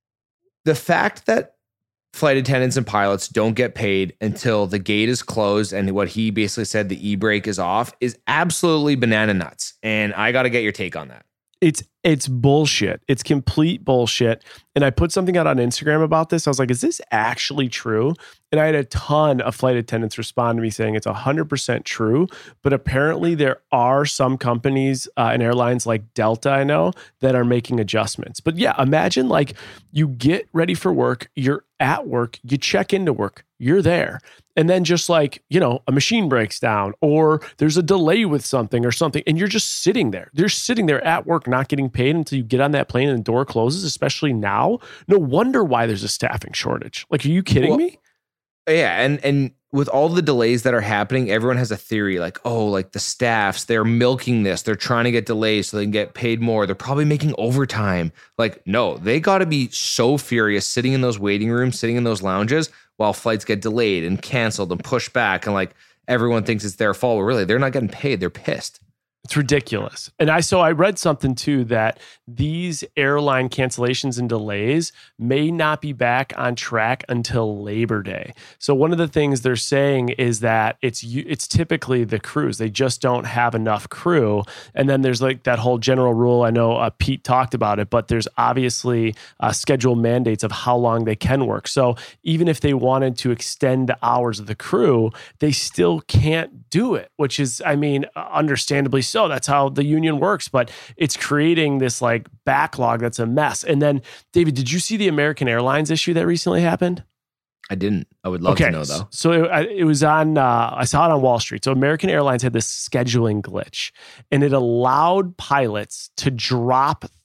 the fact that flight attendants and pilots don't get paid until the gate is closed and what he basically said, the e-brake is off, is absolutely banana nuts. And I got to get your take on that. It's it's bullshit. It's complete bullshit. And I put something out on Instagram about this. I was like, is this actually true? And I had a ton of flight attendants respond to me saying it's one hundred percent true. But apparently there are some companies uh, and airlines like Delta, I know, that are making adjustments. But yeah, imagine like you get ready for work, you're at work, you check into work, you're there. And then just like, you know, a machine breaks down or there's a delay with something or something, and you're just sitting there. You're sitting there at work, not getting paid until you get on that plane and the door closes, especially now. No wonder why there's a staffing shortage. Like, are you kidding Well, me? Yeah, and and with all the delays that are happening, everyone has a theory like, oh, like the staffs, they're milking this. They're trying to get delays so they can get paid more. They're probably making overtime. Like, no, they got to be so furious sitting in those waiting rooms, sitting in those lounges while flights get delayed and canceled and pushed back. And like everyone thinks it's their fault. But really, they're not getting paid. They're pissed. It's ridiculous. And I so I read something too that these airline cancellations and delays may not be back on track until Labor Day. So one of the things they're saying is that it's it's typically the crews. They just don't have enough crew. And then there's like that whole general rule. I know uh, Pete talked about it, but there's obviously uh, schedule mandates of how long they can work. So even if they wanted to extend the hours of the crew, they still can't do it, which is, I mean, understandably so. That's how the union works, but it's creating this like backlog that's a mess. And then, David, did you see the American Airlines issue that recently happened? I didn't. I would love okay. to know though. So it, it was on, uh, I saw it on Wall Street. So American Airlines had this scheduling glitch and it allowed pilots to drop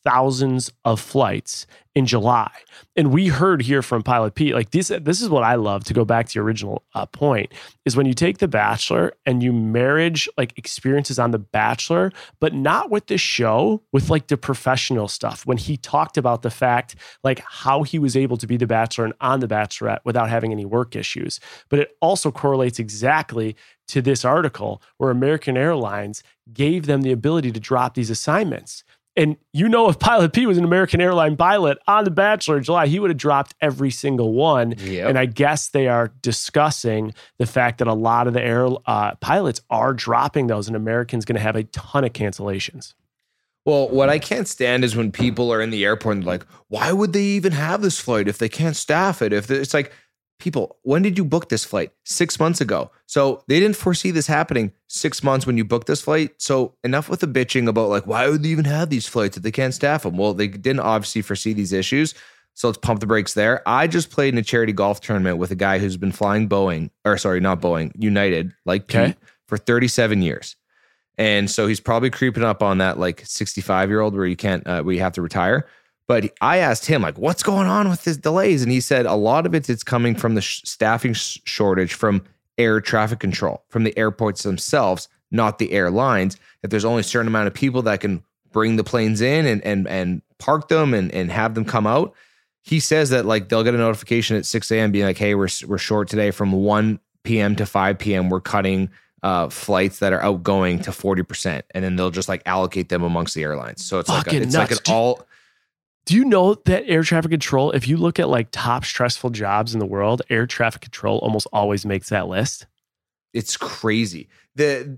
thousands of flights in July. And we heard here from Pilot Pete, like this, this is what I love, to go back to your original uh, point, is when you take The Bachelor and you marriage like experiences on The Bachelor, but not with the show, with like the professional stuff. When he talked about the fact, like how he was able to be The Bachelor and on The Bachelorette without having any work issues. But it also correlates exactly to this article where American Airlines gave them the ability to drop these assignments. And you know, if Pilot Pete was an American airline pilot on The Bachelor in July, he would have dropped every single one. Yep. And I guess they are discussing the fact that a lot of the air uh, pilots are dropping those, and American's going to have a ton of cancellations. Well, what I can't stand is when people are in the airport and they're like, why would they even have this flight if they can't staff it? If it's like, people, when did you book this flight? Six months ago. So they didn't foresee this happening six months when you booked this flight. So enough with the bitching about like, why would they even have these flights if they can't staff them? Well, they didn't obviously foresee these issues. So let's pump the brakes there. I just played in a charity golf tournament with a guy who's been flying Boeing, or sorry, not Boeing, United, like Pete, okay, for thirty-seven years. And so he's probably creeping up on that like sixty-five year old where you can't, uh, where you have to retire. But I asked him, like, what's going on with this delays? And he said a lot of it, it's coming from the sh- staffing sh- shortage from air traffic control, from the airports themselves, not the airlines. If there's only a certain amount of people that can bring the planes in and and and park them and, and have them come out. He says that like they'll get a notification at six a.m. being like, hey, we're we're short today from one p.m. to five p.m. We're cutting uh, flights that are outgoing to forty percent. And then they'll just like allocate them amongst the airlines. So it's Fucking like a, it's nuts. like an all... Do you know that air traffic control, if you look at like top stressful jobs in the world, air traffic control almost always makes that list? It's crazy. The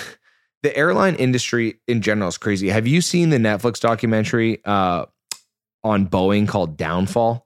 the airline industry in general is crazy. Have you seen the Netflix documentary uh, on Boeing called Downfall?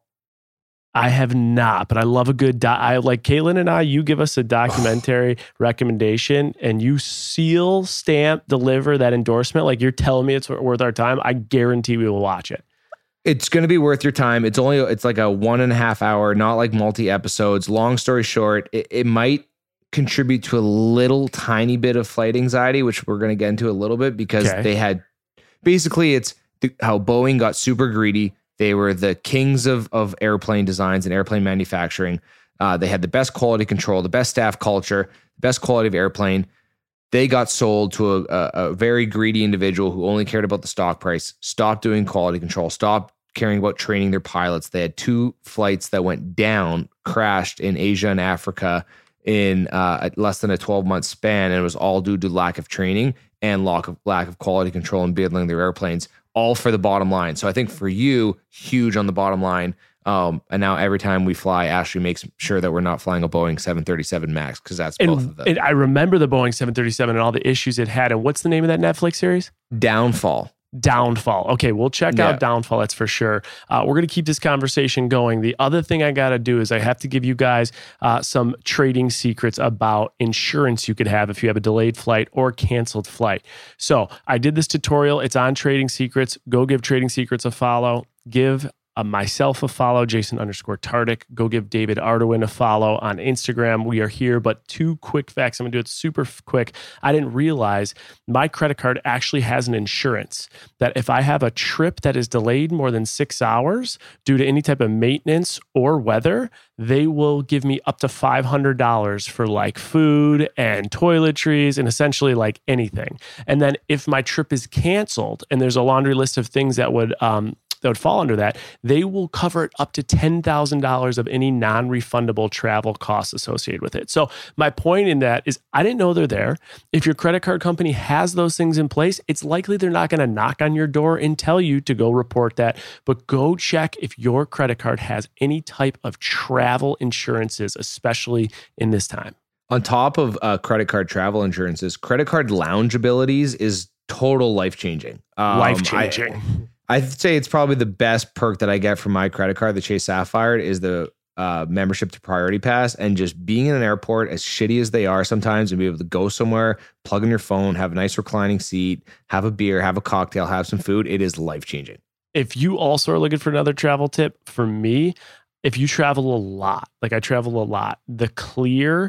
I have not, but I love a good, do- I like Caitlin and I, you give us a documentary recommendation and you seal, stamp, deliver that endorsement. Like you're telling me it's worth our time. I guarantee we will watch it. It's going to be worth your time. It's only, it's like a one and a half hour, not like multi episodes. Long story short, it, it might contribute to a little tiny bit of flight anxiety, which we're going to get into a little bit because okay. they had, basically it's the, how Boeing got super greedy. They were the kings of, of airplane designs and airplane manufacturing. Uh, they had the best quality control, the best staff culture, the best quality of airplane. They got sold to a, a, a very greedy individual who only cared about the stock price, stopped doing quality control, stopped caring about training their pilots. They had two flights that went down, crashed in Asia and Africa in uh, less than a twelve-month span, and it was all due to lack of training and lack of, lack of quality control and building their airplanes, all for the bottom line. So I think for you, huge on the bottom line. Um, and now every time we fly, Ashley makes sure that we're not flying a Boeing seven thirty-seven MAX because that's and, both of them. And I remember the Boeing seven thirty-seven and all the issues it had. And what's the name of that Netflix series? Downfall. Downfall. Okay, we'll check yeah. out Downfall. That's for sure. Uh, we're going to keep this conversation going. The other thing I got to do is I have to give you guys uh, some trading secrets about insurance you could have if you have a delayed flight or canceled flight. So I did this tutorial. It's on Trading Secrets. Go give Trading Secrets a follow. Give Uh, myself a follow, Jason underscore Tardik. Go give David Arduin a follow on Instagram. We are here, but two quick facts. I'm going to do it super f- quick. I didn't realize my credit card actually has an insurance that if I have a trip that is delayed more than six hours due to any type of maintenance or weather, they will give me up to five hundred dollars for like food and toiletries and essentially like anything. And then if my trip is canceled and there's a laundry list of things that would, um, that would fall under that, they will cover it up to ten thousand dollars of any non-refundable travel costs associated with it. So my point in that is I didn't know they're there. If your credit card company has those things in place, it's likely they're not going to knock on your door and tell you to go report that. But go check if your credit card has any type of travel insurances, especially in this time. On top of uh, credit card travel insurances, credit card lounge abilities is total life-changing. Um, life-changing. I, I'd say it's probably the best perk that I get from my credit card, the Chase Sapphire, is the uh, membership to Priority Pass, and just being in an airport, as shitty as they are sometimes, and be able to go somewhere, plug in your phone, have a nice reclining seat, have a beer, have a cocktail, have some food. It is life-changing. If you also are looking for another travel tip, for me, if you travel a lot, like I travel a lot, the Clear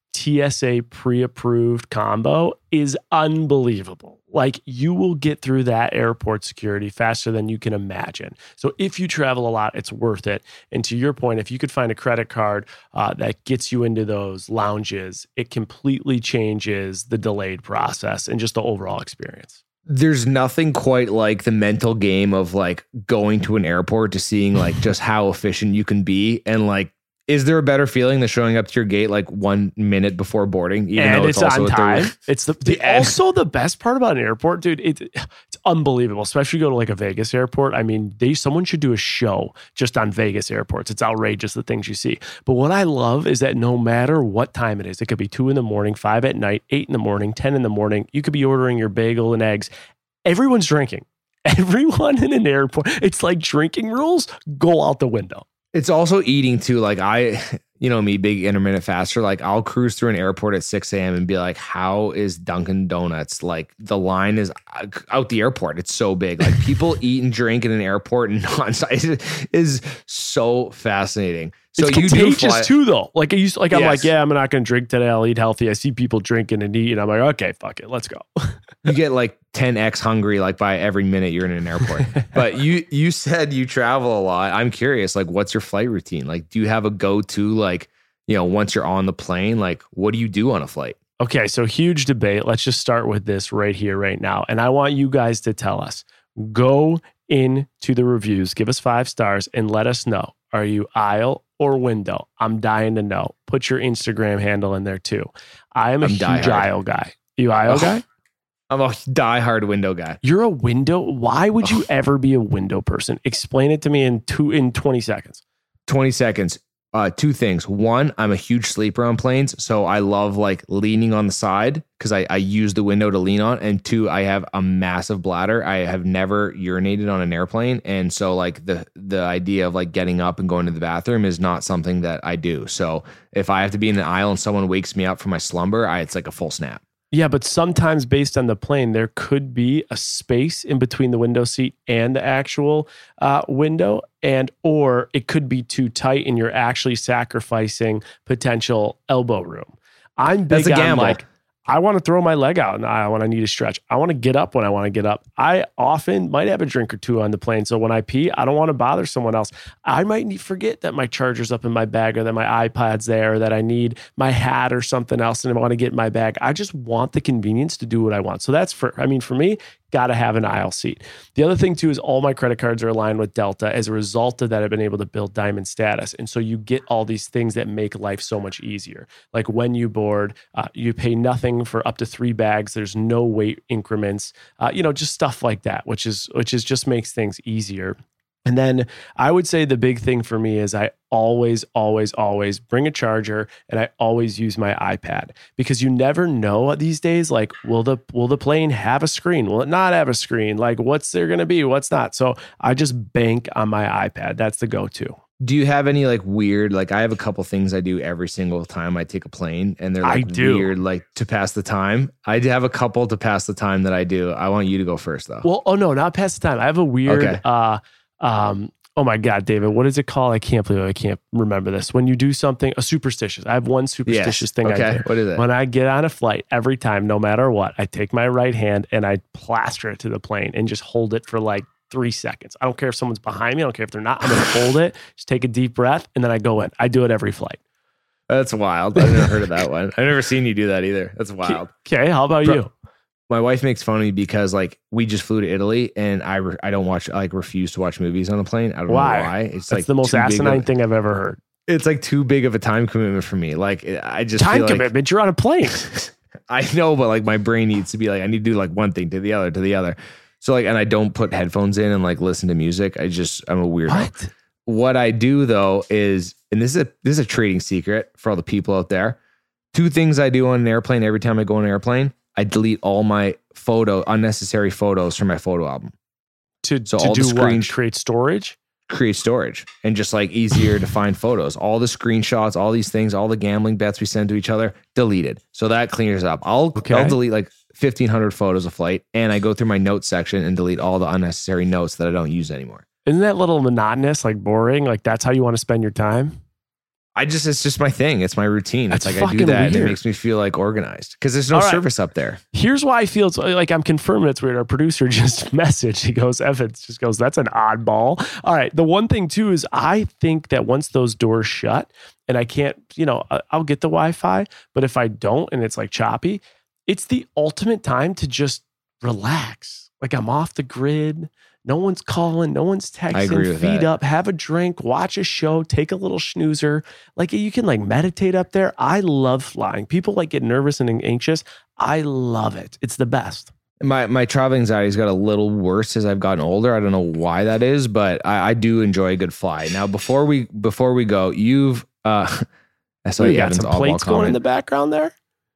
T S A pre-approved combo is unbelievable. Like, you will get through that airport security faster than you can imagine. So if you travel a lot, it's worth it. And to your point, if you could find a credit card uh, that gets you into those lounges, it completely changes the delayed process and just the overall experience. There's nothing quite like the mental game of like going to an airport to seeing like just how efficient you can be. And like, is there a better feeling than showing up to your gate like one minute before boarding? Even and though it's, it's also on time. It's the, the the also the best part about an airport, dude. It, it's unbelievable, especially go to like a Vegas airport. I mean, they someone should do a show just on Vegas airports. It's outrageous the things you see. But what I love is that no matter what time it is, it could be two in the morning, five at night, eight in the morning, ten in the morning. You could be ordering your bagel and eggs. Everyone's drinking. Everyone in an airport. It's like drinking rules go out the window. It's also eating too. Like I, you know me, big intermittent faster. Like I'll cruise through an airport at six a.m. and be like, how is Dunkin' Donuts? Like the line is out the airport. It's so big. Like people eat and drink in an airport and nonstop is so fascinating. So it's you contagious do fly- too, though. Like I used, like I'm Yes. like, yeah, I'm not going to drink today. I'll eat healthy. I see people drinking and eating. I'm like, okay, fuck it, let's go. You get like ten x hungry like by every minute you're in an airport. But you you said you travel a lot. I'm curious, like what's your flight routine? Like do you have a go-to, like, you know, once you're on the plane, like what do you do on a flight? Okay, so huge debate. Let's just start with this right here, right now. And I want you guys to tell us. Go into the reviews, give us five stars, and let us know. Are you aisle or window? I'm dying to know. Put your Instagram handle in there too. I am a I'm huge diehard. aisle guy. You aisle Oh. guy? I'm a diehard window guy. You're a window. Why would you ever be a window person? Explain it to me in two in twenty seconds. twenty seconds. Uh, two things. One, I'm a huge sleeper on planes. So I love like leaning on the side because I, I use the window to lean on. And two, I have a massive bladder. I have never urinated on an airplane. And so like the, the idea of like getting up and going to the bathroom is not something that I do. So if I have to be in an aisle and someone wakes me up from my slumber, I, it's like a full snap. Yeah, but sometimes based on the plane, there could be a space in between the window seat and the actual uh, window, and or it could be too tight and you're actually sacrificing potential elbow room. I'm big That's a on gamble. like, I want to throw my leg out in the aisle when I need a stretch. I want to get up when I want to get up. I often might have a drink or two on the plane. So when I pee, I don't want to bother someone else. I might need, forget that my charger's up in my bag or that my iPad's there or that I need my hat or something else and I want to get in my bag. I just want the convenience to do what I want. So that's for, I mean, for me, got to have an aisle seat. The other thing too is all my credit cards are aligned with Delta. As a result of that, I've been able to build diamond status. And so you get all these things that make life so much easier. Like when you board, uh, you pay nothing for up to three bags. There's no weight increments, uh, you know, just stuff like that, which is, which is just makes things easier. And then I would say the big thing for me is I always, always, always bring a charger and I always use my iPad because you never know these days, like, will the, will the plane have a screen? Will it not have a screen? Like what's there going to be? What's not? So I just bank on my iPad. That's the go-to. Do you have any like weird, like I have a couple things I do every single time I take a plane and they're like I do. weird, like to pass the time. I do have a couple to pass the time that I do. I want you to go first though. Well, oh no, not past the time. I have a weird, Okay. uh, um, oh my God, David, what is it called? I can't believe I can't remember this. When you do something, a superstitious. I have one superstitious Yes. thing Okay. I do. What is it? When I get on a flight, every time, no matter what, I take my right hand and I plaster it to the plane and just hold it for like three seconds. I don't care if someone's behind me. I don't care if they're not. I'm going to hold it, just take a deep breath, and then I go in. I do it every flight. That's wild. I've never heard of that one. I've never seen you do that either. That's wild. Okay, how about Pro- you? My wife makes fun of me because like we just flew to Italy and I re- I don't watch, I like refuse to watch movies on a plane. I don't Why? know why. It's That's like the most too big asinine of- thing I've ever heard. It's like too big of a time commitment for me. Like I just Time feel like- commitment. You're on a plane. I know, but like my brain needs to be like, I need to do like one thing to the other, to the other. So like, and I don't put headphones in and like listen to music. I just, I'm a weirdo. What? What I do though is, and this is a, this is a trading secret for all the people out there. Two things I do on an airplane. Every time I go on an airplane, I delete all my photo, unnecessary photos from my photo album. To, So to all the do screen- what? Create storage? Create storage and just like easier to find photos. All the screenshots, all these things, all the gambling bets we send to each other, deleted. So that clears up. I'll, Okay. I'll delete like fifteen hundred photos a flight and I go through my notes section and delete all the unnecessary notes that I don't use anymore. Isn't that a little monotonous, like boring? Like that's how you want to spend your time? I just, it's just my thing. It's my routine. It's That's like I do fucking that and it weird. makes me feel like organized because there's no All right. service up there. Here's why I feel it's like I'm confirming it's weird. Our producer just messaged. He goes, Evans just goes, that's an oddball. All right. The one thing too is I think that once those doors shut and I can't, you know, I'll get the Wi-Fi, but if I don't and it's like choppy, it's the ultimate time to just relax. Like I'm off the grid. No one's calling, no one's I agree texting, with feet that. up, have a drink, watch a show, take a little snoozer. Like you can like meditate up there. I love flying. People like get nervous and anxious. I love it. It's the best. My my travel anxiety's got a little worse as I've gotten older. I don't know why that is, but I, I do enjoy a good fly. Now, before we before we go, you've uh, I saw You you got Evan's some oddball plates going in comment. the background there.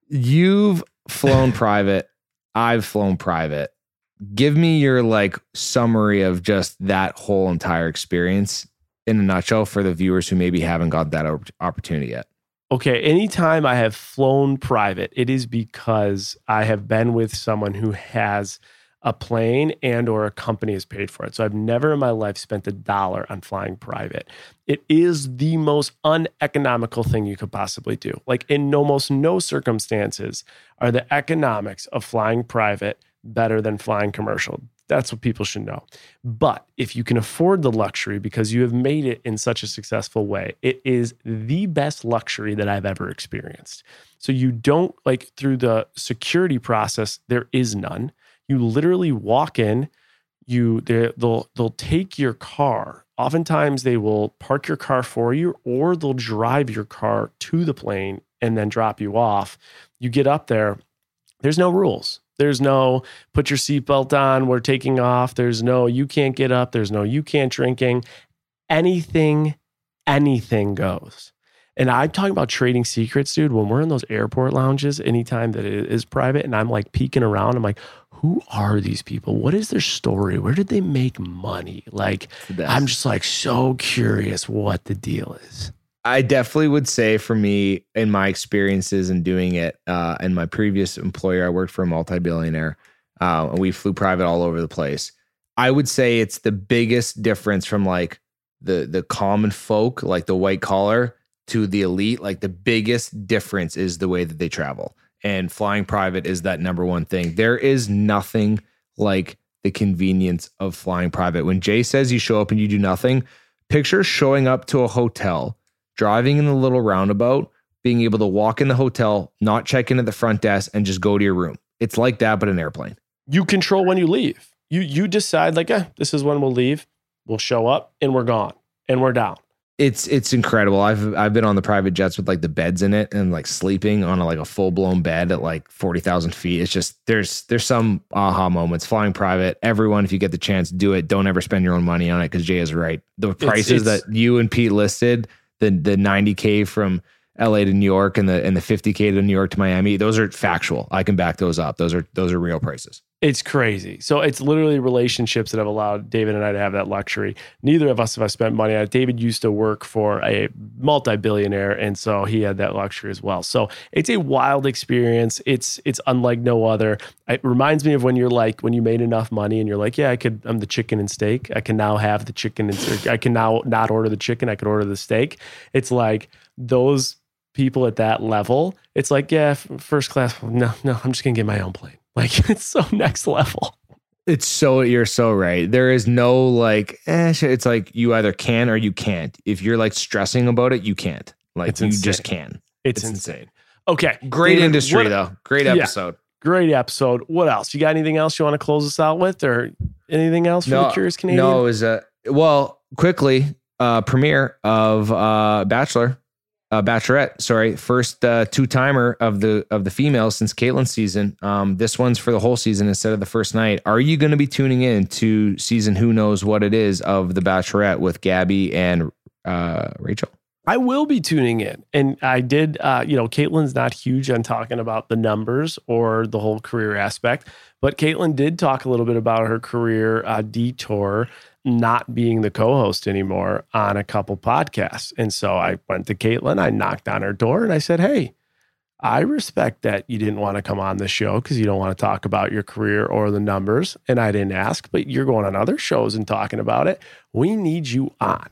You've flown private. I've flown private. Give me your like summary of just that whole entire experience in a nutshell for the viewers who maybe haven't got that op- opportunity yet. Okay, anytime I have flown private, it is because I have been with someone who has a plane and or a company has paid for it. So I've never in my life spent a dollar on flying private. It is the most uneconomical thing you could possibly do. Like in almost no circumstances are the economics of flying private better than flying commercial. That's what people should know. But if you can afford the luxury because you have made it in such a successful way, it is the best luxury that I've ever experienced. So you don't like through the security process, there is none. You literally walk in, you they'll they'll take your car. Oftentimes they will park your car for you or they'll drive your car to the plane and then drop you off. You get up there, there's no rules. There's no put your seatbelt on, we're taking off. There's no you can't get up. There's no you can't drinking. Anything, anything goes. And I'm talking about trading secrets, dude. When we're in those airport lounges, anytime that it is private and I'm like peeking around, I'm like, who are these people? What is their story? Where did they make money? Like, I'm just like so curious what the deal is. I definitely would say for me, in my experiences in doing it, uh, in my previous employer, I worked for a multi-billionaire, uh, and we flew private all over the place. I would say it's the biggest difference from like the the common folk, like the white collar, to the elite. Like the biggest difference is the way that they travel. And flying private is that number one thing. There is nothing like the convenience of flying private. When Jay says you show up and you do nothing, picture showing up to a hotel, driving in the little roundabout, being able to walk in the hotel, not check in at the front desk, and just go to your room. It's like that, but an airplane. You control when you leave. You you decide like, eh, this is when we'll leave. We'll show up and we're gone and we're down. It's it's incredible. I've I've been on the private jets with like the beds in it and like sleeping on a, like a full blown bed at like forty thousand feet. It's just there's there's some aha moments. Flying private, everyone, if you get the chance, do it. Don't ever spend your own money on it because Jay is right. The prices it's, that you and Pete listed, the the ninety K from L A to New York and the and the fifty K to New York to Miami, those are factual. I can back those up. Those are those are real prices. It's crazy. So it's literally relationships that have allowed David and I to have that luxury. Neither of us have spent money on it. David used to work for a multi-billionaire, and so he had that luxury as well. So it's a wild experience. It's it's unlike no other. It reminds me of when you're like, when you made enough money and you're like, yeah, I could, I'm the chicken and steak. I can now have the chicken and I can now not order the chicken. I could order the steak. It's like those people at that level. It's like, yeah, first class. No, no, I'm just going to get my own plane. Like it's so next level. It's so, you're so right. There is no like, eh, it's like you either can or you can't. If you're like stressing about it, you can't. Like It's you insane. just can. It's, It's insane. insane. Okay. Great David, industry what- though. Great Yeah. episode. Great episode. What else? You got anything else you want to close us out with or anything else for the Curious Canadian? No, it was a, well, quickly, uh, premiere of uh, Bachelor. Uh, Bachelorette, sorry, first uh, two timer of the of the females since Caitlin's season. Um, this one's for the whole season instead of the first night. Are you going to be tuning in to season who knows what it is of the Bachelorette with Gabby and uh, Rachel? I will be tuning in. And I did, uh, you know, Caitlin's not huge on talking about the numbers or the whole career aspect, but Caitlin did talk a little bit about her career uh, detour, not being the co-host anymore on a couple podcasts. And so I went to Caitlin, I knocked on her door and I said, hey, I respect that you didn't want to come on this show because you don't want to talk about your career or the numbers. And I didn't ask, but you're going on other shows and talking about it. We need you on.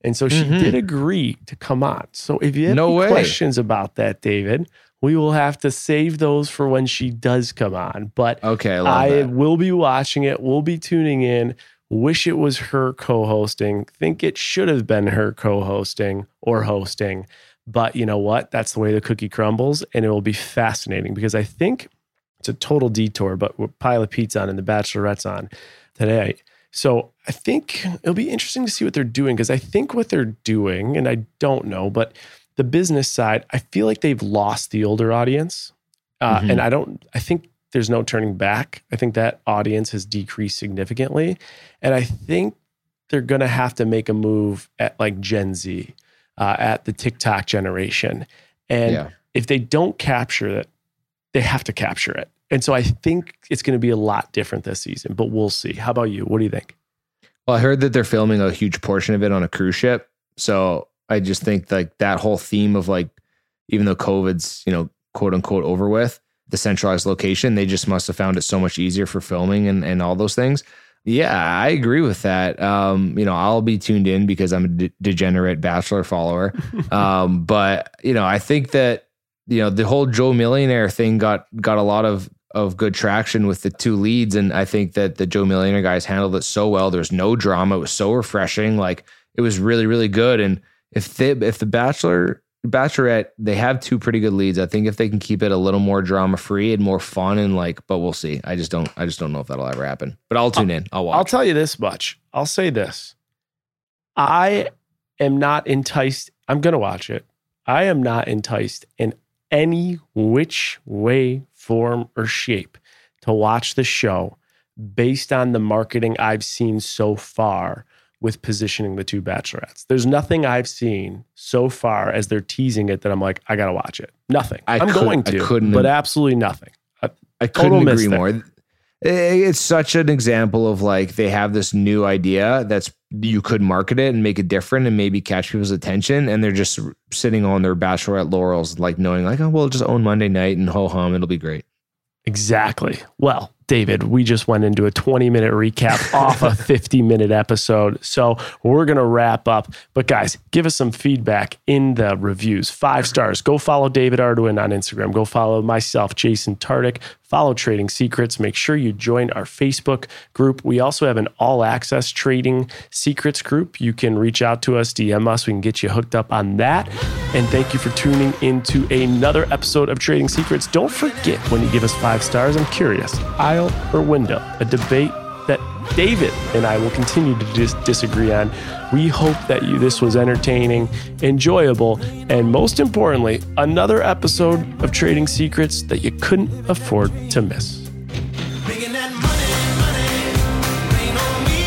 And so she Mhm. did agree to come on. So if you have No any way. questions about that, David, we will have to save those for when she does come on. But Okay, I love I that. will be watching it. We'll be tuning in. Wish it was her co-hosting. Think it should have been her co-hosting or hosting. But you know what? That's the way the cookie crumbles. And it will be fascinating because I think it's a total detour, but we're Pile of Pizza on and the Bachelorette's on today. So I think it'll be interesting to see what they're doing because I think what they're doing, and I don't know, but the business side, I feel like they've lost the older audience. Uh, Mhm. And I don't, I think there's no turning back. I think that audience has decreased significantly. And I think they're going to have to make a move at like Gen Z, uh, at the TikTok generation. And Yeah. if they don't capture it, they have to capture it. And so I think it's going to be a lot different this season, but we'll see. How about you? What do you think? Well, I heard that they're filming a huge portion of it on a cruise ship. So I just think like that whole theme of like, even though COVID's, you know, quote unquote over with, the centralized location, they just must have found it so much easier for filming and, and all those things. Yeah, I agree with that. Um, you know, I'll be tuned in because I'm a de- degenerate Bachelor follower. um, but, you know, I think that, you know, the whole Joe Millionaire thing got got a lot of of good traction with the two leads. And I think that the Joe Millionaire guys handled it so well. There's no drama. It was so refreshing. Like it was really, really good. And if they, if the Bachelor, Bachelorette, they have two pretty good leads. I think if they can keep it a little more drama free and more fun and like, but we'll see. I just don't, I just don't know if that'll ever happen, but I'll tune in. I'll watch. I'll tell you this much. I'll say this. I am not enticed. I'm going to watch it. I am not enticed in any which way, form, or shape to watch the show based on the marketing I've seen so far with positioning the two Bachelorettes. There's nothing I've seen so far as they're teasing it that I'm like, I got to watch it. Nothing. I I'm could- going I to, couldn't- but absolutely nothing. I, I total couldn't miss agree there. more. It's such an example of like they have this new idea that's you could market it and make it different and maybe catch people's attention, and they're just sitting on their Bachelorette laurels, like knowing like, oh, we'll just own Monday night and ho hum, it'll be great. Exactly. Well, David, we just went into a twenty minute recap off a fifty minute episode. So we're going to wrap up. But guys, give us some feedback in the reviews. Five stars. Go follow David Arduin on Instagram. Go follow myself, Jason Tardik. Follow Trading Secrets. Make sure you join our Facebook group. We also have an all access Trading Secrets group. You can reach out to us, D M us. We can get you hooked up on that. And thank you for tuning into another episode of Trading Secrets. Don't forget, when you give us five stars, I'm curious, aisle or window, a debate that David and I will continue to dis- disagree on. We hope that you this was entertaining, enjoyable, and most importantly, another episode of Trading Secrets that you couldn't afford to miss. Making that money, money, rain on me.